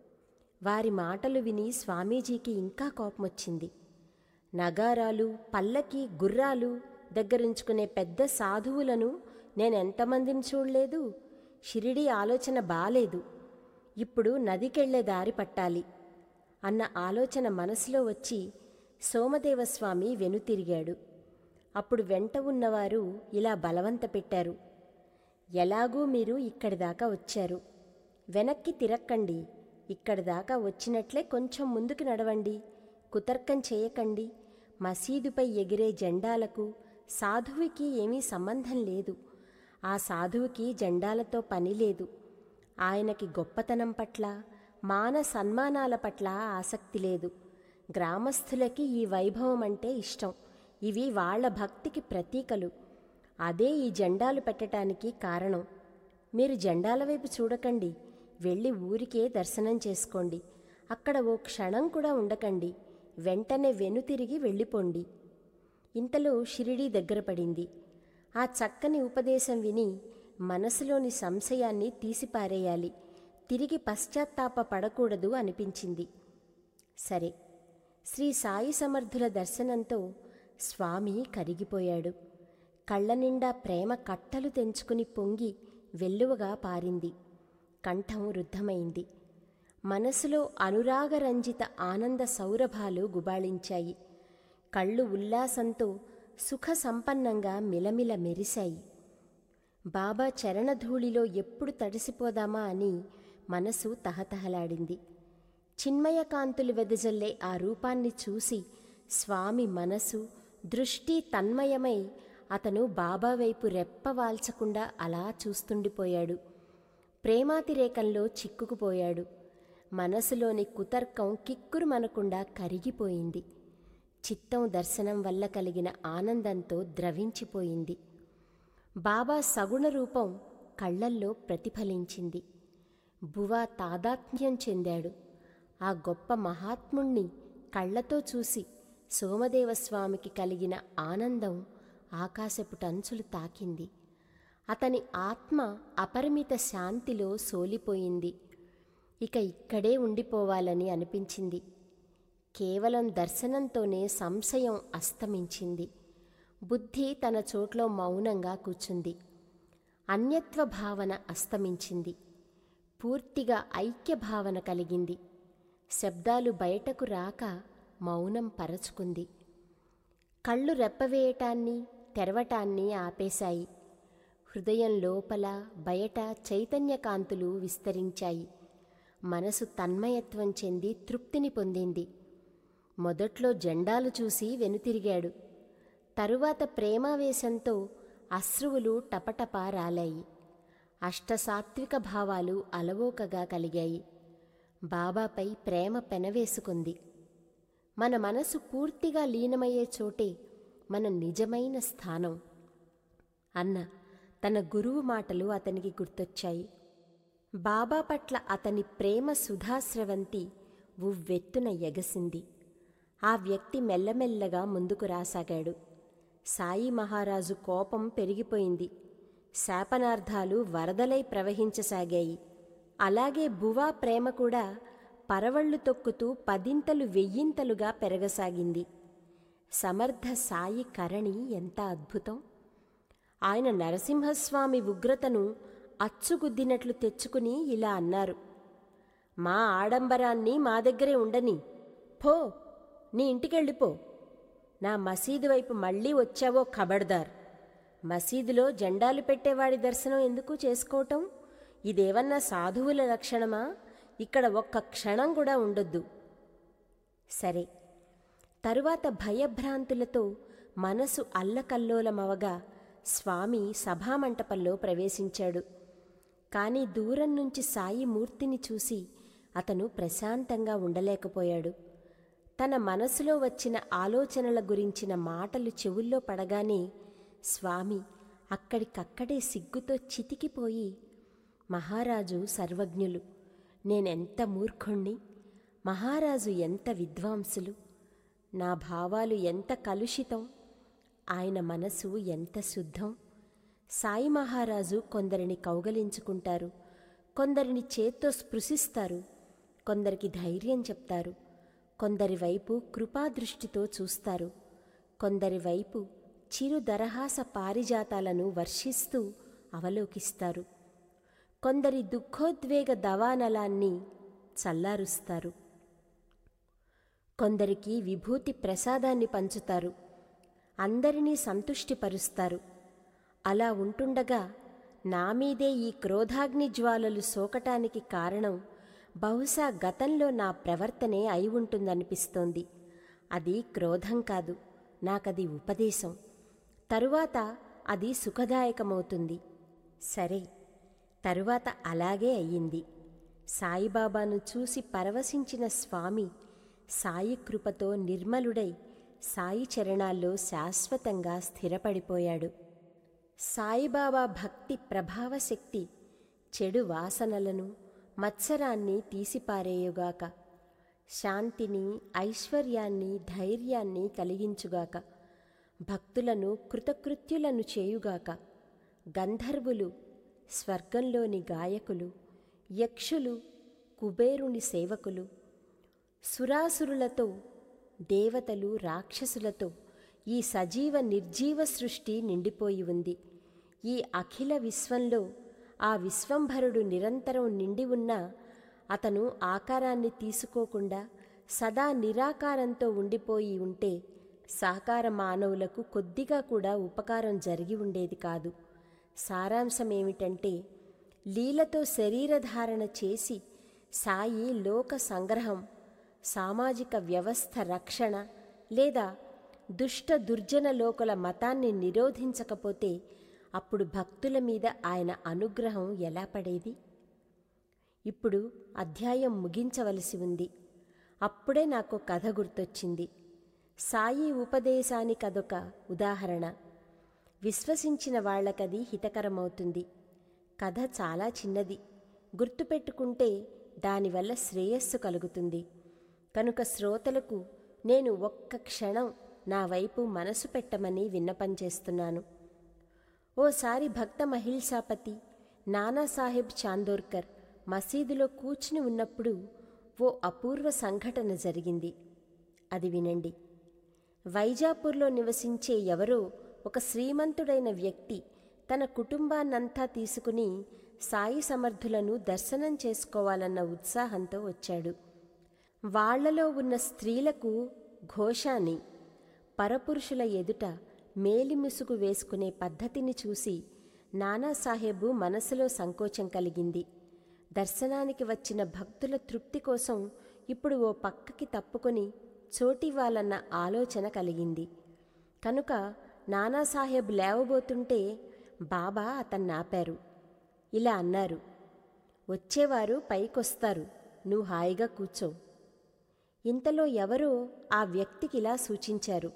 వారి మాటలు విని స్వామీజీకి ఇంకా కోపమొచ్చింది. నగారాలు, పల్లకి, గుర్రాలు దగ్గరుంచుకునే పెద్ద సాధువులను నేనెంతమందిని చూడలేదు. షిరిడీ ఆలోచన బాలేదు. ఇప్పుడు నదికెళ్లే దారి పట్టాలి అన్న ఆలోచన మనసులో వచ్చి సోమదేవస్వామి వెనుతిరిగాడు. అప్పుడు వెంట ఉన్నవారు ఇలా బలవంత పెట్టారు. ఎలాగూ మీరు ఇక్కడి దాకా వచ్చారు, వెనక్కి తిరక్కండి. ఇక్కడి దాకా వచ్చినట్లే కొంచెం ముందుకు నడవండి. కుతర్కం చేయకండి. మసీదుపై ఎగిరే జెండాలకు సాధువుకి ఏమీ సంబంధం లేదు. ఆ సాధువుకి జెండాలతో పని లేదు. ఆయనకి గొప్పతనం పట్ల, మాన సన్మానాల పట్ల ఆసక్తి లేదు. గ్రామస్థులకి ఈ వైభవం అంటే ఇష్టం. ఇవి వాళ్ల భక్తికి ప్రతీకలు. అదే ఈ జెండాలు పెట్టడానికి కారణం. మీరు జెండాల వైపు చూడకండి. వెళ్ళి ఊరికే దర్శనం చేసుకోండి. అక్కడ ఓ క్షణం కూడా ఉండకండి. వెంటనే వెనుతిరిగి వెళ్ళిపోండి. ఇంతలో షిరిడీ దగ్గర పడింది. ఆ చక్కని ఉపదేశం విని మనసులోని సంశయాన్ని తీసిపారేయాలి, తిరిగి పశ్చాత్తాప పడకూడదు అనిపించింది. సరే, శ్రీ సాయి సమర్థుల దర్శనంతో స్వామి కరిగిపోయాడు. కళ్ళనిండా ప్రేమ కట్టలు తెంచుకుని పొంగి వెల్లువగా పారింది. కంఠం రుద్ధమైంది. మనసులో అనురాగరంజిత ఆనంద సౌరభాలు గుబాళించాయి. కళ్ళు ఉల్లాసంతో సుఖ సంపన్నంగా మిలమిల మెరిశాయి. బాబా చరణధూళిలో ఎప్పుడు తడిసిపోదామా అని మనసు తహతహలాడింది. చిన్మయకాంతులు వెదజల్లే ఆ రూపాన్ని చూసి స్వామి మనసు, దృష్టి తన్మయమై అతను బాబా వైపు రెప్పవాల్చకుండా అలా చూస్తుండిపోయాడు. ప్రేమాతిరేకంలో చిక్కుకుపోయాడు. మనసులోని కుతర్కం కిక్కురుమనకుండా కరిగిపోయింది. చిత్తం దర్శనం వల్ల కలిగిన ఆనందంతో ద్రవించిపోయింది. బాబా సగుణ రూపం కళ్లల్లో ప్రతిఫలించింది. బువా తాదాత్మ్యం చెందాడు. ఆ గొప్ప మహాత్ముణ్ణి కళ్లతో చూసి సోమదేవస్వామికి కలిగిన ఆనందం ఆకాశపుటంచులు తాకింది. అతని ఆత్మ అపరిమిత శాంతిలో సోలిపోయింది. ఇక ఇక్కడే ఉండిపోవాలని అనిపించింది. కేవలం దర్శనంతోనే సంశయం అస్తమించింది. బుద్ధి తన చోట్లో మౌనంగా కూర్చుంది. అన్యత్వ భావన అస్తమించింది. పూర్తిగా ఐక్య భావన కలిగింది. శబ్దాలు బయటకు రాక మౌనం పరచుకుంది. కళ్ళు రెప్పవేయటాన్ని, తెరవటాన్ని ఆపేశాయి. హృదయం లోపల బయట చైతన్యకాంతులు విస్తరించాయి. మనసు తన్మయత్వం చెంది తృప్తిని పొందింది. మొదట్లో జెండాలు చూసి వెనుతిరిగాడు. తరువాత ప్రేమావేశంతో అశ్రువులు టపటపా రాలాయి. అష్టసాత్విక భావాలు అలవోకగా కలిగాయి. బాబాపై ప్రేమ పెనవేసుకుంది. మన మనసు పూర్తిగా లీనమయ్యే చోటే మన నిజమైన స్థానం అన్న తన గురువు మాటలు అతనికి గుర్తొచ్చాయి. బాబా పట్ల అతని ప్రేమ సుధాస్రవంతి ఉవ్వెత్తున ఎగసింది. ఆ వ్యక్తి మెల్లమెల్లగా ముందుకు రాసాగాడు. సాయి మహారాజు కోపం పెరిగిపోయింది. శాపనార్థాలు వరదలై ప్రవహించసాగాయి. అలాగే బువా ప్రేమ కూడా పరవళ్లు తొక్కుతూ పదింతలు వెయ్యింతలుగా పెరగసాగింది. సమర్థ సాయి కరణి ఎంత అద్భుతం! ఆయన నరసింహస్వామి ఉగ్రతను అచ్చుగుద్దినట్లు తెచ్చుకుని ఇలా అన్నారు: మా ఆడంబరాన్ని మా దగ్గరే ఉండని, పో, నీ ఇంటికెళ్ళిపో. నా మసీదు వైపు మళ్ళీ వచ్చావో ఖబర్దార్. మసీదులో జెండాలు పెట్టేవాడి దర్శనం ఎందుకు చేసుకోవటం? ఇదేవన్నా సాధువుల లక్షణమా? ఇక్కడ ఒక్క క్షణం కూడా ఉండొద్దు. సరే, తరువాత భయభ్రాంతులతో మనసు అల్లకల్లోలమవగా స్వామి సభామంటపంలో ప్రవేశించాడు. కానీ దూరం నుంచి సాయి మూర్తిని చూసి అతను ప్రశాంతంగా ఉండలేకపోయాడు. తన మనసులో వచ్చిన ఆలోచనల గురించిన మాటలు చెవుల్లో పడగానే స్వామి అక్కడికక్కడే సిగ్గుతో చితికిపోయి, మహారాజు సర్వజ్ఞులు, నేనెంత మూర్ఖుణ్ణి, మహారాజు ఎంత విద్వాంసులు, నా భావాలు ఎంత కలుషితం, ఆయన మనసు ఎంత శుద్ధం. సాయి మహారాజు కొందరిని కౌగలించుకుంటారు, కొందరిని చేత్తో స్పృశిస్తారు, కొందరికి ధైర్యం చెప్తారు, కొందరి వైపు కృపాదృష్టితో చూస్తారు, కొందరి వైపు చిరు దరహాస పారిజాతాలను వర్షిస్తూ అవలోకిస్తారు, కొందరి దుఃఖోద్వేగ దవానలాన్ని చల్లారుస్తారు, కొందరికి విభూతి ప్రసాదాన్ని పంచుతారు, అందరినీ సంతుష్టిపరుస్తారు. అలా ఉంటుండగా నా మీదే ఈ క్రోధాగ్ని జ్వాలలు సోకటానికి కారణం బహుశా గతంలో నా ప్రవర్తనే అయి ఉంటుందనిపిస్తోంది. అది క్రోధం కాదు, నాకది ఉపదేశం. తరువాత అది సుఖదాయకమవుతుంది. సరే, తరువాత అలాగే అయ్యింది. సాయిబాబాను చూసి పరవశించిన స్వామి సాయి కృపతో నిర్మలుడై సాయి చరణాల్లో శాశ్వతంగా స్థిరపడిపోయాడు. సాయిబాబా భక్తి ప్రభావశక్తి చెడు వాసనలను, మత్సరాన్ని తీసిపారేయుగాక, శాంతిని, ఐశ్వర్యాన్ని, ధైర్యాన్ని కలిగించుగాక, భక్తులను కృతకృత్యులను చేయుగాక. గంధర్వులు, స్వర్గంలోని గాయకులు, యక్షులు, కుబేరుని సేవకులు, సురాసురులతో, దేవతలు, రాక్షసులతో ఈ సజీవ నిర్జీవ సృష్టి నిండిపోయి ఉంది. ఈ అఖిల విశ్వంలో ఆ విశ్వంభరుడు నిరంతరం నిండి ఉన్నా అతను ఆకారాన్ని తీసుకోకుండా సదా నిరాకారంతో ఉండిపోయి ఉంటే సాకార మానవులకు కొద్దిగా కూడా ఉపకారం జరిగి ఉండేది కాదు. సారాంశమేమిటంటే, లీలతో శరీరధారణ చేసి సాయి లోక సంగ్రహం, సామాజిక వ్యవస్థ రక్షణ లేదా దుష్ట దుర్జన లోకల మతాన్ని నిరోధించకపోతే అప్పుడు భక్తుల మీద ఆయన అనుగ్రహం ఎలా పడేది? ఇప్పుడు అధ్యాయం ముగించవలసి ఉంది. అప్పుడే నాకు కథ గుర్తొచ్చింది. సాయి ఉపదేశానికదొక ఉదాహరణ. విశ్వసించిన వాళ్లకది హితకరమవుతుంది. కథ చాలా చిన్నది, గుర్తుపెట్టుకుంటే దానివల్ల శ్రేయస్సు కలుగుతుంది. కనుక శ్రోతలకు నేను ఒక్క క్షణం నా వైపు మనసు పెట్టమని విన్నపం చేస్తున్నాను. ఓసారి భక్త మహిల్సాపతి నానాసాహెబ్ చాందోర్కర్ మసీదులో కూర్చుని ఉన్నప్పుడు ఓ అపూర్వ సంఘటన జరిగింది. అది వినండి. వైజాపూర్లో నివసించే ఎవరో ఒక శ్రీమంతుడైన వ్యక్తి తన కుటుంబాన్నంతా తీసుకుని సాయి సమర్థులను దర్శనం చేసుకోవాలన్న ఉత్సాహంతో వచ్చాడు. వాళ్లలో ఉన్న స్త్రీలకు ఘోషాని, పరపురుషుల ఎదుట మేలిముసుగు వేసుకునే పద్ధతిని చూసి నానాసాహెబు మనసులో సంకోచం కలిగింది. దర్శనానికి వచ్చిన భక్తుల తృప్తి కోసం ఇప్పుడు ఓ పక్కకి తప్పుకొని చోటివ్వాలన్న ఆలోచన కలిగింది. కనుక నానాసాహెబ్ లేవబోతుంటే బాబా అతన్నాపారు. ఇలా అన్నారు, వచ్చేవారు పైకొస్తారు, నువ్వు హాయిగా కూర్చో. ఇంతలో ఎవరో ఆ వ్యక్తికిలా సూచించారు,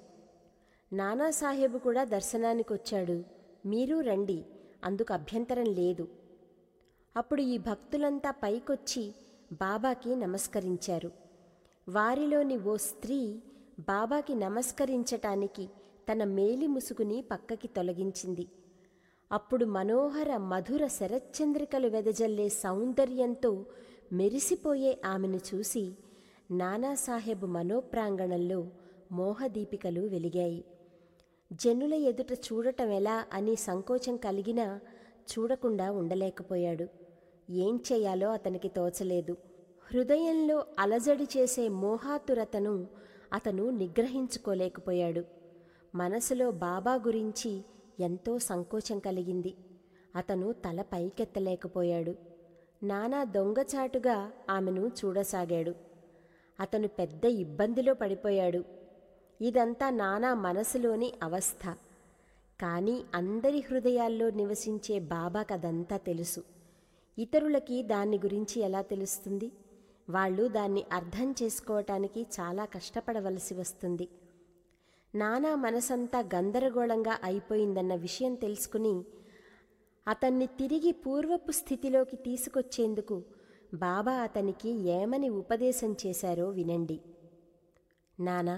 నానాసాహెబు కూడా దర్శనానికొచ్చాడు, మీరూ రండి, అందుకు అభ్యంతరం లేదు. అప్పుడు ఈ భక్తులంతా పైకొచ్చి బాబాకి నమస్కరించారు. వారిలోని ఓ స్త్రీ బాబాకి నమస్కరించటానికి తన మేలి ముసుగుని పక్కకి తొలగించింది. అప్పుడు మనోహర మధుర శరచ్చంద్రికలు వెదజల్లే సౌందర్యంతో మెరిసిపోయే ఆమెను చూసి నానాసాహెబ్ మనోప్రాంగణంలో మోహదీపికలు వెలిగాయి. జనుల ఎదుట చూడటం ఎలా అని సంకోచం కలిగినా చూడకుండా ఉండలేకపోయాడు. ఏం చెయ్యాలో అతనికి తోచలేదు. హృదయంలో అలజడి చేసే మోహాతురతను అతను నిగ్రహించుకోలేకపోయాడు. మనసులో బాబా గురించి ఎంతో సంకోచం కలిగింది. అతను తల పైకెత్తలేకపోయాడు. నానా దొంగచాటుగా ఆమెను చూడసాగాడు. అతను పెద్ద ఇబ్బందిలో పడిపోయాడు. ఇదంతా నానా మనసులోని అవస్థ. కానీ అందరి హృదయాల్లో నివసించే బాబాకదంతా తెలుసు. ఇతరులకి దాన్ని గురించి ఎలా తెలుస్తుంది? వాళ్ళు దాన్ని అర్థం చేసుకోవటానికి చాలా కష్టపడవలసి వస్తుంది. నానా మనసంతా గందరగోళంగా అయిపోయిందన్న విషయం తెలుసుకుని అతన్ని తిరిగి పూర్వపు స్థితిలోకి తీసుకొచ్చేందుకు బాబా అతనికి ఏమని ఉపదేశం చేశారో వినండి. నానా,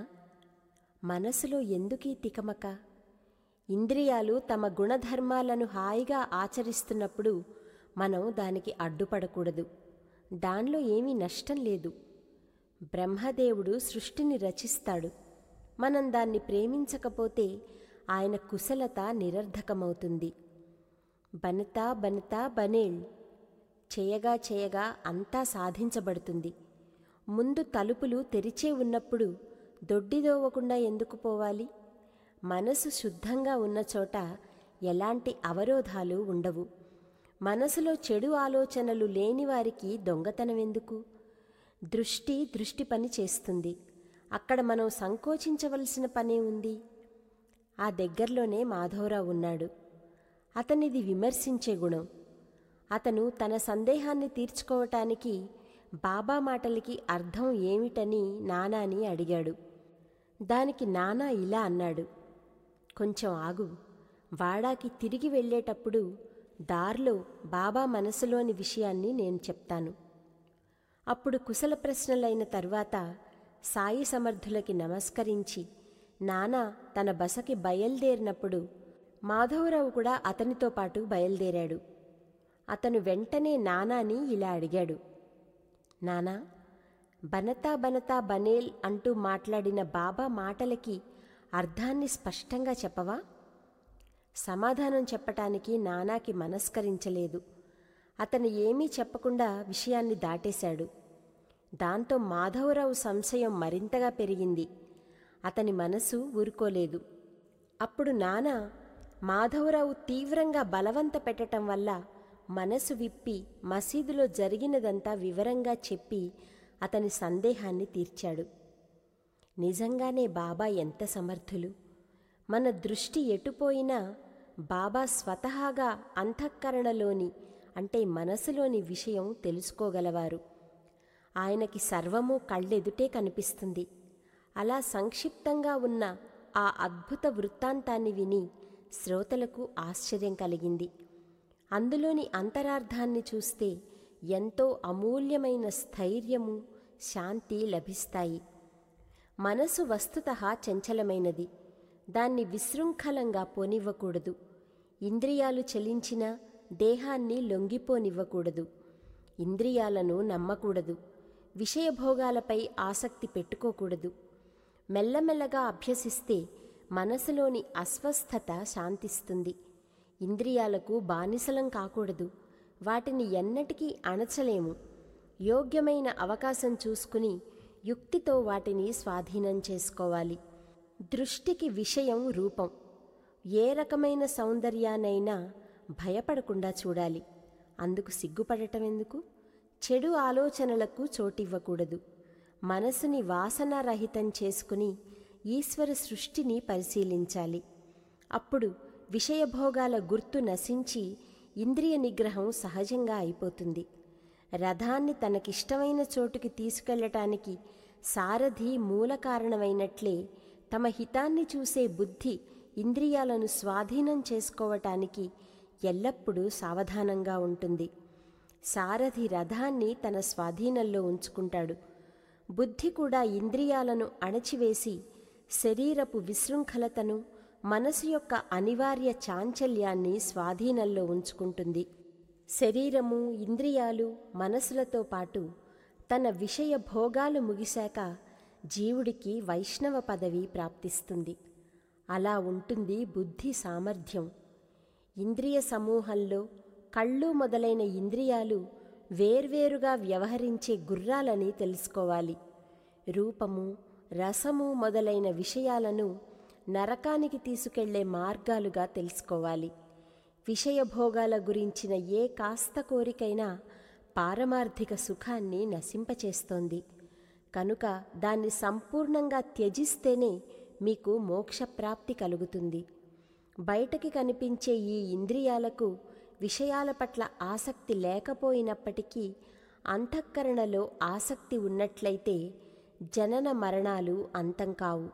మనసులో ఎందుకీ తికమక? ఇంద్రియాలు తమ గుణధర్మాలను హాయిగా ఆచరిస్తున్నప్పుడు మనం దానికి అడ్డుపడకూడదు. దానిలో ఏమీ నష్టం లేదు. బ్రహ్మదేవుడు సృష్టిని రచిస్తాడు. మనం దాన్ని ప్రేమించకపోతే ఆయన కుశలత నిరర్ధకమవుతుంది. బనతా బనతా బనేల్, చేయగా చేయగా అంతా సాధించబడుతుంది. ముందు తలుపులు తెరిచే ఉన్నప్పుడు దొడ్డిదోవకుండా ఎందుకు పోవాలి? మనసు శుద్ధంగా ఉన్న చోట ఎలాంటి అవరోధాలు ఉండవు. మనసులో చెడు ఆలోచనలు లేనివారికి దొంగతనమెందుకు? దృష్టి దృష్టి పని చేస్తుంది. అక్కడ మనం సంకోచించవలసిన పనే ఉంది. ఆ దగ్గరలోనే మాధవరావు ఉన్నాడు. అతనిది విమర్శించే గుణం. అతను తన సందేహాన్ని తీర్చుకోవటానికి బాబా మాటలకి అర్థం ఏమిటని నానాని అడిగాడు. దానికి నానా ఇలా అన్నాడు, కొంచెం ఆగు, వాడాకి తిరిగి వెళ్ళేటప్పుడు దారిలో బాబా మనసులోని విషయాన్ని నేను చెప్తాను. అప్పుడు కుశల ప్రశ్నలైన తర్వాత సాయి సమర్థులకి నమస్కరించి నానా తన బసకి బయలుదేరినప్పుడు మాధవరావు కూడా అతనితో పాటు బయలుదేరాడు. అతను వెంటనే నానాని ఇలా అడిగాడు, నానా, బనతా బనతా బనేల్ అంటూ మాట్లాడిన బాబా మాటలకి అర్థాన్ని స్పష్టంగా చెప్పవా? సమాధానం చెప్పటానికి నానాకి మనస్కరించలేదు. అతను ఏమీ చెప్పకుండా విషయాన్ని దాటేశాడు. దాంతో మాధవరావు సంశయం మరింతగా పెరిగింది. అతని మనసు ఊరుకోలేదు. అప్పుడు నానా మాధవరావు తీవ్రంగా బలవంత పెట్టటం వల్ల మనసు విప్పి మసీదులో జరిగినదంతా వివరంగా చెప్పి అతని సందేహాన్ని తీర్చాడు. నిజంగానే బాబా ఎంత సమర్థులు! మన దృష్టి ఎటుపోయినా బాబా స్వతహాగా అంతఃకరణలోని అంటే మనసులోని విషయం తెలుసుకోగలవారు. ఆయనకి సర్వము కళ్ళెదుటే కనిపిస్తుంది. అలా సంక్షిప్తంగా ఉన్న ఆ అద్భుత వృత్తాంతాన్ని విని శ్రోతలకు ఆశ్చర్యం కలిగింది. అందులోని అంతరార్థాన్ని చూస్తే ఎంతో అమూల్యమైన స్థైర్యము, శాంతి లభిస్తాయి. మనసు వస్తుతః చంచలమైనది. దాన్ని విశృంఖలంగా పోనివ్వకూడదు. ఇంద్రియాలు చలించినా దేహాన్ని లొంగిపోనివ్వకూడదు. ఇంద్రియాలను నమ్మకూడదు. విషయభోగాలపై ఆసక్తి పెట్టుకోకూడదు. మెల్లమెల్లగా అభ్యసిస్తే మనసులోని అస్వస్థత శాంతిస్తుంది. ఇంద్రియాలకు బానిసలం కాకూడదు. వాటిని ఎన్నటికీ అణచలేము. యోగ్యమైన అవకాశం చూసుకుని యుక్తితో వాటిని స్వాధీనం చేసుకోవాలి. దృష్టికి విషయం రూపం. ఏ రకమైన సౌందర్యానైనా భయపడకుండా చూడాలి. అందుకు సిగ్గుపడటం ఎందుకు? చెడు ఆలోచనలకు చోటివ్వకూడదు. మనసుని వాసనారహితం చేసుకుని ఈశ్వర సృష్టిని పరిశీలించాలి. అప్పుడు విషయభోగాల గుర్తు నశించి ఇంద్రియ నిగ్రహం సహజంగా అయిపోతుంది. రథాన్ని తనకిష్టమైన చోటుకి తీసుకెళ్లటానికి సారథి మూల కారణమైనట్లే తమ హితాన్ని చూసే బుద్ధి ఇంద్రియాలను స్వాధీనం చేసుకోవటానికి ఎల్లప్పుడూ సావధానంగా ఉంటుంది. సారథి రథాన్ని తన స్వాధీనంలో ఉంచుకుంటాడు. బుద్ధి కూడా ఇంద్రియాలను అణచివేసి శరీరపు విశృంఖలతను, మనసు యొక్క అనివార్య చాంచల్యాన్ని స్వాధీనంలో ఉంచుకుంటుంది. శరీరము, ఇంద్రియాలు, మనసులతో పాటు తన విషయ భోగాలు ముగిశాక జీవుడికి వైష్ణవ పదవి ప్రాప్తిస్తుంది. అలా ఉంటుంది బుద్ధి సామర్థ్యం. ఇంద్రియ సమూహంలో కళ్ళు మొదలైన ఇంద్రియాలు వేర్వేరుగా వ్యవహరించే గుర్రాలని తెలుసుకోవాలి. రూపము, రసము మొదలైన విషయాలను నరకానికి తీసుకెళ్లే మార్గాలుగా తెలుసుకోవాలి. విషయభోగాల గురించిన ఏ కాస్త కోరికైనా పారమార్థిక సుఖాన్ని నశింపచేస్తోంది. కనుక దాన్ని సంపూర్ణంగా త్యజిస్తేనే మీకు మోక్షప్రాప్తి కలుగుతుంది. బయటకి కనిపించే ఈ ఇంద్రియాలకు విషయాల పట్ల ఆసక్తి లేకపోయినప్పటికీ అంతఃకరణలో ఆసక్తి ఉన్నట్లయితే జనన మరణాలు అంతం కావు.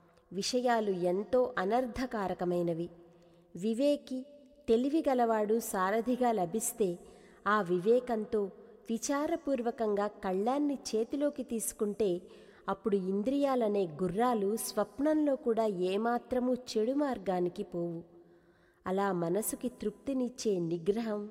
విషయాలు ఎంతో అనర్థకారకమైనవి. వివేకి, తెలివిగలవాడు సారథిగా లభిస్తే ఆ వివేకంతో విచారపూర్వకంగా కళ్ళాన్ని చేతిలోకి తీసుకుంటే అప్పుడు ఇంద్రియాలనే గుర్రాలు స్వప్నంలో కూడా ఏమాత్రమూ చెడు మార్గానికి పోవు. అలా మనసుకి తృప్తినిచ్చే నిగ్రహం,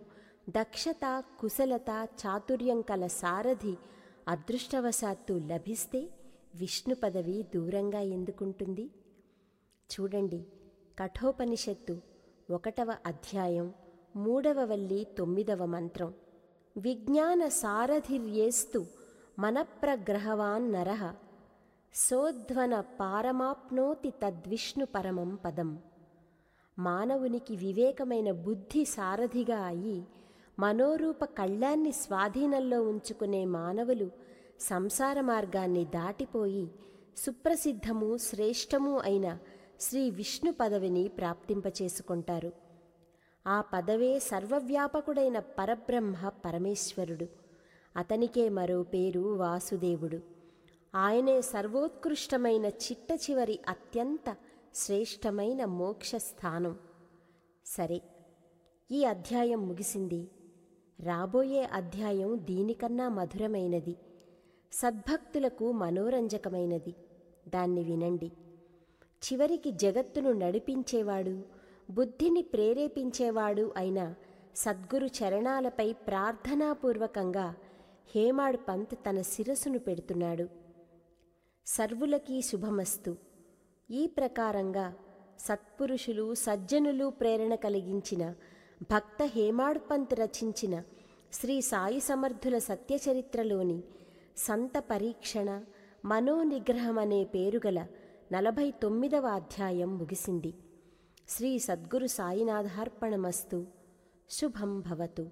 దక్షత, కుశలత, చాతుర్యం కల సారథి అదృష్టవశాత్తు లభిస్తే విష్ణు పదవి దూరంగా ఎందుకుంటుంది? చూడండి, కఠోపనిషత్తు ఒకటవ అధ్యాయం మూడవ వల్లి తొమ్మిదవ మంత్రం. విజ్ఞాన సారథిర్యేస్తు మనప్రగ్రహవాన్ నరః సోధ్వన పారమాప్నోతి తద్విష్ణు పరమం పదం. మానవునికి వివేకమైన బుద్ధి సారథిగా అయి మనోరూప కళ్యాన్ని స్వాధీనంలో ఉంచుకునే మానవులు సంసార మార్గాన్ని దాటిపోయి సుప్రసిద్ధము శ్రేష్టము అయిన శ్రీ విష్ణు పదవిని ప్రాప్తింపచేసుకుంటారు. ఆ పదవే సర్వవ్యాపకుడైన పరబ్రహ్మ పరమేశ్వరుడు. అతనికే మరో పేరు వాసుదేవుడు. ఆయనే సర్వోత్కృష్టమైన చిట్ట చివరి అత్యంత శ్రేష్టమైన మోక్షస్థానం. సరే, ఈ అధ్యాయం ముగిసింది. రాబోయే అధ్యాయం దీనికన్నా మధురమైనది, సద్భక్తులకు మనోరంజకమైనది. దాన్ని వినండి. చివరికి జగత్తును నడిపించేవాడు, బుద్ధిని ప్రేరేపించేవాడు అయిన సద్గురు చరణాలపై ప్రార్థనాపూర్వకంగా హేమాడ్ పంత్ తన శిరస్సును పెడుతున్నాడు. సర్వులకీ శుభమస్తు. ఈ ప్రకారంగా సత్పురుషులు సజ్జనులు ప్రేరణ కలిగించిన భక్త హేమాడ్ పంత్ రచించిన శ్రీ సాయి సమర్థుల సత్యచరిత్రలోని సంత పరీక్షణ మనోనిగ్రహమనే పేరుగల నలభై తొమ్మిదవ అధ్యాయం ముగిసింది. శ్రీ సద్గురు సాయినాథార్పణమస్తు. శుభం భవతు.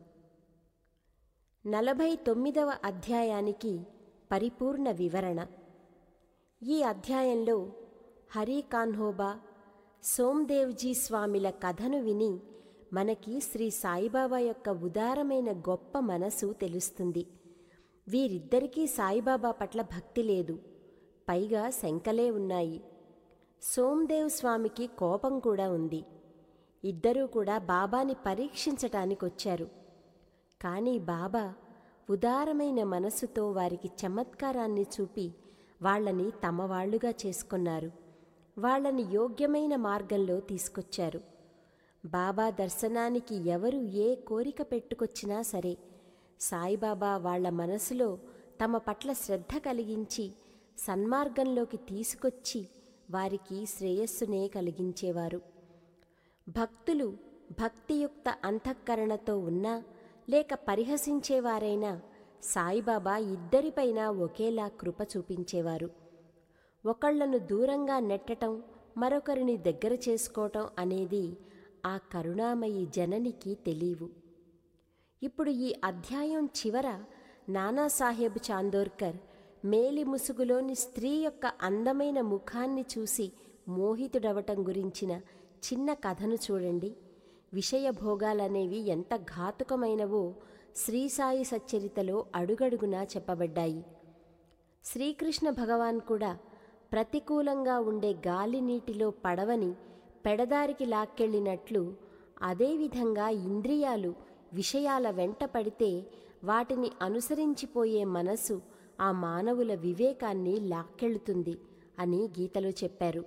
నలభై తొమ్మిదవ అధ్యాయానికి పరిపూర్ణ వివరణ. ఈ అధ్యాయంలో హరి కాన్హోబా, సోమ్దేవ్జీ స్వామిల కథను విని మనకి శ్రీ సాయిబాబా యొక్క ఉదారమైన గొప్ప మనసు తెలుస్తుంది. వీరిద్దరికీ సాయిబాబా పట్ల భక్తి లేదు, పైగా శంకలే ఉన్నాయి. సోమ్దేవ్ స్వామికి కోపం కూడా ఉంది. ఇద్దరూ కూడా బాబాని పరీక్షించటానికొచ్చారు. కానీ బాబా ఉదారమైన మనసుతో వారికి చమత్కారాన్ని చూపి వాళ్లని తమవాళ్లుగా చేసుకున్నారు. వాళ్లని యోగ్యమైన మార్గంలో తీసుకొచ్చారు. బాబా దర్శనానికి ఎవరు ఏ కోరిక పెట్టుకొచ్చినా సరే సాయిబాబా వాళ్ల మనసులో తమ పట్ల శ్రద్ధ కలిగించి సన్మార్గంలోకి తీసుకొచ్చి వారికి శ్రేయస్సునే కలిగించేవారు. భక్తులు భక్తియుక్త అంతఃకరణతో ఉన్నా లేక పరిహసించేవారైనా సాయిబాబా ఇద్దరిపైన ఒకేలా కృప చూపించేవారు. ఒకళ్లను దూరంగా నెట్టటం, మరొకరిని దగ్గర చేసుకోవటం అనేది ఆ కరుణామయి జననికి తెలీవు. ఇప్పుడు ఈ అధ్యాయం చివర నానాసాహెబ్ చాందోర్కర్ మేలి ముసుగులోని స్త్రీ యొక్క అందమైన ముఖాన్ని చూసి మోహితుడవటం గురించిన చిన్న కథను చూడండి. విషయభోగాలనేవి ఎంత ఘాతుకమైనవో శ్రీసాయి సచ్చరితలో అడుగడుగునా చెప్పబడ్డాయి. శ్రీకృష్ణ భగవాన్ కూడా ప్రతికూలంగా ఉండే గాలి నీటిలో పడవని పెడదారికి లాక్కెళ్ళినట్లు అదేవిధంగా ఇంద్రియాలు విషయాల వెంట పడితే వాటిని అనుసరించిపోయే మనసు ఆ మానవుల వివేకాన్ని లాక్కెళుతుంది అని గీతలో చెప్పారు.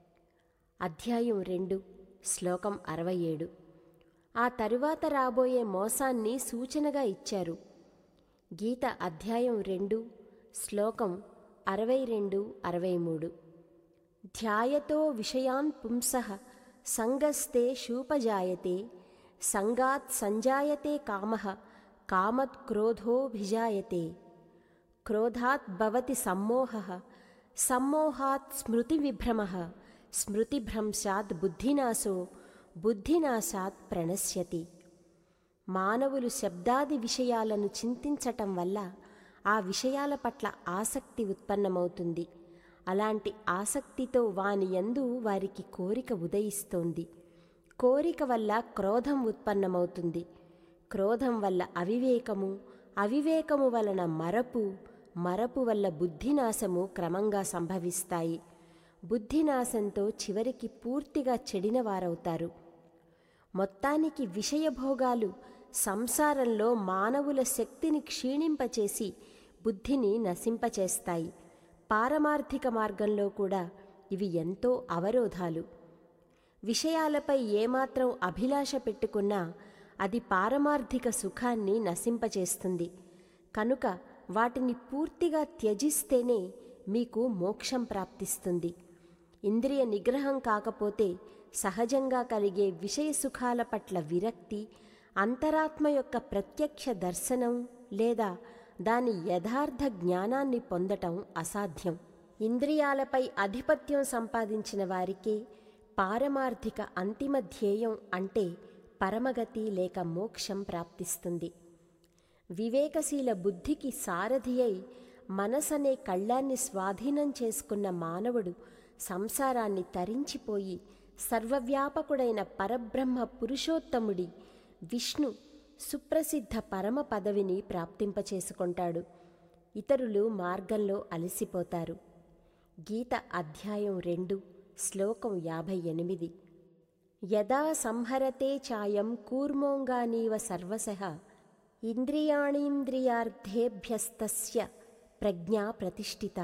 అధ్యాయం రెండు, శ్లోకం అరవై ఏడు. ఆ తరువాత రాబోయే మోసాన్ని సూచనగా ఇచ్చారు. గీత అధ్యాయం రెండు, శ్లోకం అరవై రెండు అరవై మూడు. ధ్యాయతో విషయాన్ పుంసః సంగస్తే శూపజాయతే సంగాత్ సంజాయతే కామః కామత్ క్రోధోభిజాయతే క్రోధాత్ భవతి సమ్మోహః సమ్మోహాత్ స్మృతివిభ్రమః స్మృతిభ్రంశాత్ బుద్ధినాశో బుద్ధినాశాత్ ప్రణశ్యతి. మానవులు శబ్దాది విషయాలను చింతించటం వల్ల ఆ విషయాల పట్ల ఆసక్తి ఉత్పన్నమవుతుంది. అలాంటి ఆసక్తితో వాని యందు వారికి కోరిక ఉదయిస్తోంది. కోరిక వల్ల క్రోధం ఉత్పన్నమవుతుంది. క్రోధం వల్ల అవివేకము, అవివేకము వలన మరపు, మరపు వల్ల బుద్ధినాశము క్రమంగా సంభవిస్తాయి. బుద్ధినాశంతో చివరికి పూర్తిగా చెడినవారవుతారు. మొత్తానికి విషయభోగాలు సంసారంలో మానవుల శక్తిని క్షీణింపచేసి బుద్ధిని నశింపచేస్తాయి. పారమార్థిక మార్గంలో కూడా ఇవి ఎంతో అవరోధాలు. విషయాలపై ఏమాత్రం అభిలాష పెట్టుకున్నా అది పారమార్థిక సుఖాన్ని నశింపచేస్తుంది. కనుక వాటిని పూర్తిగా త్యజిస్తేనే మీకు మోక్షం ప్రాప్తిస్తుంది. ఇంద్రియ నిగ్రహం కాకపోతే సహజంగా కలిగే విషయ సుఖాల పట్ల విరక్తి, అంతరాత్మ యొక్క ప్రత్యక్ష దర్శనం లేదా దాని యథార్థ జ్ఞానాన్ని పొందటం అసాధ్యం. ఇంద్రియాలపై ఆధిపత్యం సంపాదించిన వారికే పారమార్థిక అంతిమ ధ్యేయం అంటే పరమగతి లేక మోక్షం ప్రాప్తిస్తుంది. వివేకశీల బుద్ధికి సారథి అయి మనసనే కళ్ళాన్ని స్వాధీనం చేసుకున్న మానవుడు సంసారాన్ని తరించిపోయి సర్వవ్యాపకుడైన పరబ్రహ్మ పురుషోత్తముడి విష్ణు సుప్రసిద్ధ పరమ పదవిని ప్రాప్తింపచేసుకుంటాడు. ఇతరులు మార్గంలో అలసిపోతారు. గీత అధ్యాయం రెండు శ్లోకం యాభై ఎనిమిది. యదా సంహరతే చాయం కూర్మోంగానీవ సర్వశః ఇంద్రియాణీంద్రియార్థేభ్యస్తస్య ప్రజ్ఞా ప్రతిష్ఠిత.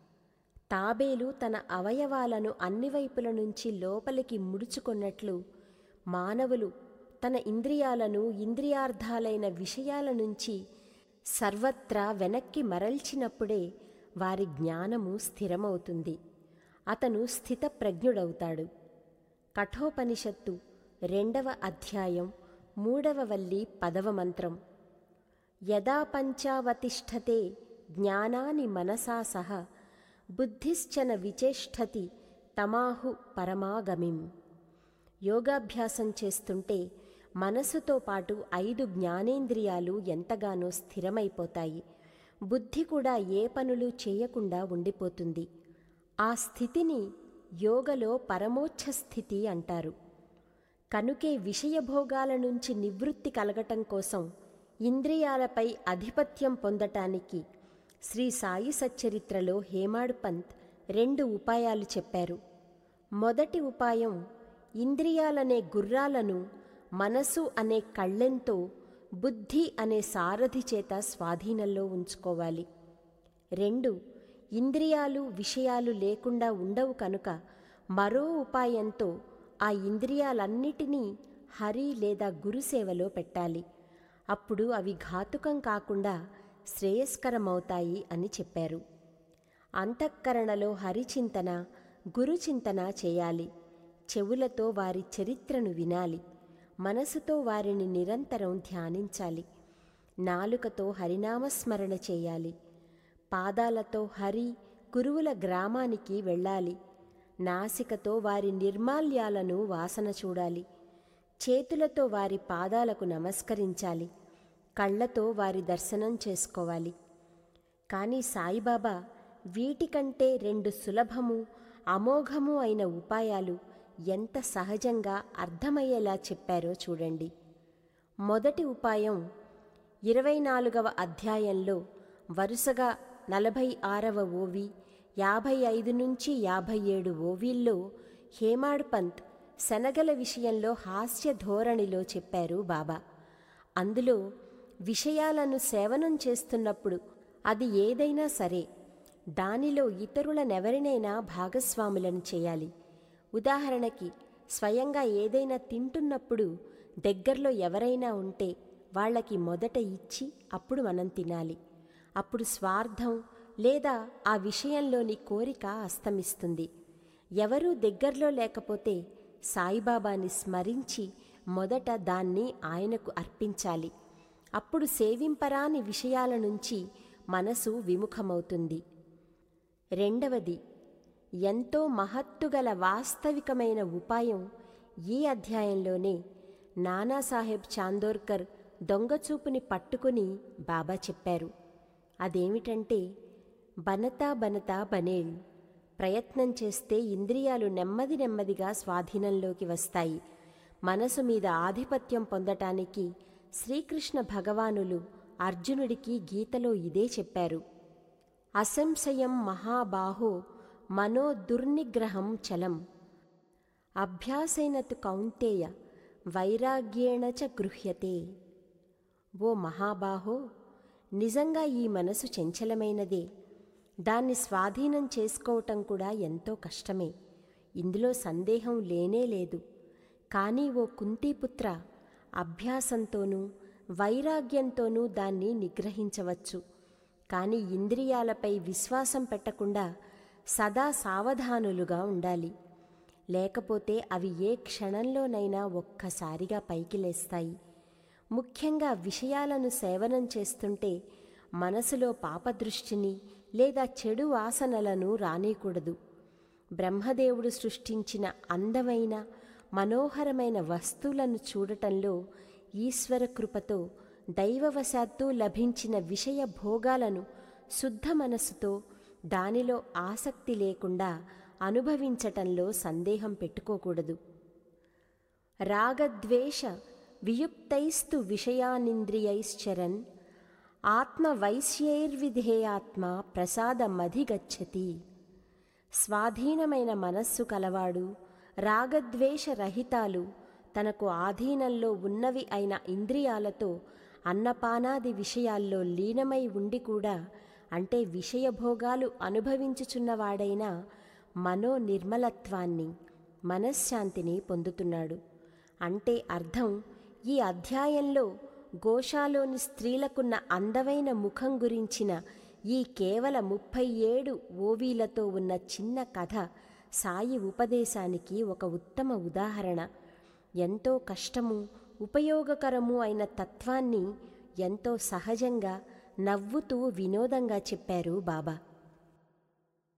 తాబేలు తన అవయవాలను అన్ని వైపుల నుంచి లోపలికి ముడుచుకున్నట్లు మానవులు తన ఇంద్రియాలను ఇంద్రియార్థాలైన విషయాల నుంచి సర్వత్రా వెనక్కి మరల్చినప్పుడే వారి జ్ఞానము స్థిరమవుతుంది. అతను స్థితప్రజ్ఞుడవుతాడు. కఠోపనిషత్తు రెండవ అధ్యాయం మూడవ వల్లి పదవ మంత్రం. యదా పంచావతిష్ఠతే జ్ఞానాని మనసా సహ బుద్ధిశ్చన విచేష్ఠతి తమాహు పరమాగమిం. యోగాభ్యాసం చేస్తుంటే మనసుతో పాటు ఐదు జ్ఞానేంద్రియాలు ఎంతగానో స్థిరమైపోతాయి. బుద్ధి కూడా ఏ పనులు చేయకుండా ఉండిపోతుంది. ఆ స్థితిని యోగలో పరమోచ్ఛ స్థితి అంటారు. కనుకే విషయభోగాల నుంచి నివృత్తి కలగటం కోసం ఇంద్రియాలపై ఆధిపత్యం పొందటానికి శ్రీ సాయి సచ్చరిత్రలో హేమాడ్ పంత్ రెండు ఉపాయాలు చెప్పారు. మొదటి ఉపాయం ఇంద్రియాలనే గుర్రాలను మనసు అనే కళ్ళెంతో బుద్ధి అనే సారథి చేత స్వాధీనంలో ఉంచుకోవాలి. రెండు, ఇంద్రియాలు విషయాలు లేకుండా ఉండవు కనుక మరో ఉపాయంతో ఆ ఇంద్రియాలన్నిటినీ హరి లేదా గురుసేవలో పెట్టాలి. అప్పుడు అవి ఘాతుకం కాకుండా శ్రేయస్కరమవుతాయి అని చెప్పారు. అంతఃకరణలో హరిచింతన గురుచింతన చేయాలి. చెవులతో వారి చరిత్రను వినాలి. మనసుతో వారిని నిరంతరం ధ్యానించాలి. నాలుకతో హరినామస్మరణ చేయాలి. పాదాలతో హరి గురువుల గ్రామానికి వెళ్ళాలి. నాసికతో వారి నిర్మాల్యాలను వాసన చూడాలి. చేతులతో వారి పాదాలకు నమస్కరించాలి. కళ్ళతో వారి దర్శనం చేసుకోవాలి. కానీ సాయిబాబా వీటికంటే రెండు సులభము అమోఘము అయిన ఉపాయాలు ఎంత సహజంగా అర్థమయ్యేలా చెప్పారో చూడండి. మొదటి ఉపాయం ఇరవై నాలుగవ అధ్యాయంలో వరుసగా నలభై ఆరవ ఓవి, యాభై ఐదు నుంచి యాభై ఏడు ఓవీల్లో హేమాడ్ పంత్ శనగల విషయంలో హాస్య ధోరణిలో చెప్పారు బాబా. అందులో విషయాలను సేవనం చేస్తున్నప్పుడు అది ఏదైనా సరే దానిలో ఇతరులనెవరినైనా భాగస్వాములను చేయాలి. ఉదాహరణకి స్వయంగా ఏదైనా తింటున్నప్పుడు దగ్గరలో ఎవరైనా ఉంటే వాళ్ళకి మొదట ఇచ్చి అప్పుడు మనం తినాలి. అప్పుడు స్వార్థం లేదా ఆ విషయంలోని కోరిక అస్తమిస్తుంది. ఎవరూ దగ్గరలో లేకపోతే సాయిబాబాని స్మరించి మొదట దాన్ని ఆయనకు అర్పించాలి. అప్పుడు సేవింపరాని విషయాల నుంచి మనసు విముఖమవుతుంది. రెండవది, ఎంతో మహత్తుగల వాస్తవికమైన ఉపాయం ఈ అధ్యాయంలోనే నానాసాహెబ్ చాందోర్కర్ దొంగచూపుని పట్టుకుని బాబా చెప్పారు. అదేమిటంటే, బనతా బనతా బనేల్. ప్రయత్నం చేస్తే ఇంద్రియాలు నెమ్మది నెమ్మదిగా స్వాధీనంలోకి వస్తాయి. మనసు మీద ఆధిపత్యం పొందటానికి శ్రీకృష్ణ భగవానులు అర్జునుడికి గీతలో ఇదే చెప్పారు. అసంశయం మహాబాహో మనో దుర్నిగ్రహం చలం అభ్యాసేనతు కౌంతేయ వైరాగ్యేణ చ గృహ్యతే. ఓ మహాబాహో, నిజంగా ఈ మనసు చంచలమైనదే. దాన్ని స్వాధీనం చేసుకోవటం కూడా ఎంతో కష్టమే. ఇందులో సందేహం లేనే లేదు. కానీ ఓ కుంతీపుత్ర, అభ్యాసంతోనూ వైరాగ్యంతోనూ దాన్ని నిగ్రహించవచ్చు. కానీ ఇంద్రియాలపై విశ్వాసం పెట్టకుండా సదా సావధానులుగా ఉండాలి. లేకపోతే అవి ఏ క్షణంలోనైనా ఒక్కసారిగా పైకి లేస్తాయి. ముఖ్యంగా విషయాలను సేవనం చేస్తుంటే మనసులో పాపదృష్టిని లేదా చెడు వాసనలను రానీయకూడదు. బ్రహ్మదేవుడు సృష్టించిన అందమైన మనోహరమైన వస్తువులను చూడటంలో ఈశ్వర కృపతో దైవవశాత్తు లభించిన విషయ భోగాలను శుద్ధ మనసుతో దానిలో ఆసక్తి లేకుండా అనుభవించటంలో సందేహం పెట్టుకోకూడదు. రాగద్వేష వియుక్తైస్తు విషయానింద్రియైశ్చరన్ ఆత్మవైశ్యైర్విధేయాత్మ ప్రసాదమధిగచ్చతి. స్వాధీనమైన మనస్సు కలవాడు రాగద్వేష రహితాలు తనకు ఆధీనంలో ఉన్నవి అయిన ఇంద్రియాలతో అన్నపానాది విషయాల్లో లీనమై ఉండి కూడా, అంటే విషయభోగాలు అనుభవించుచున్నవాడైనా మనో నిర్మలత్వాన్ని, మనశ్శాంతిని పొందుతున్నాడు. అంటే అర్థం, ఈ అధ్యాయంలో గోషాలోని స్త్రీలకున్న అందమైన ముఖం గురించిన ఈ కేవల ముప్పై ఏడు ఓవీలతో ఉన్న చిన్న కథ సాయి ఉపదేశానికి ఒక ఉత్తమ ఉదాహరణ. ఎంతో కష్టము ఉపయోగకరము అయిన తత్వాన్ని ఎంతో సహజంగా నవ్వుతూ వినోదంగా చెప్పారు బాబా.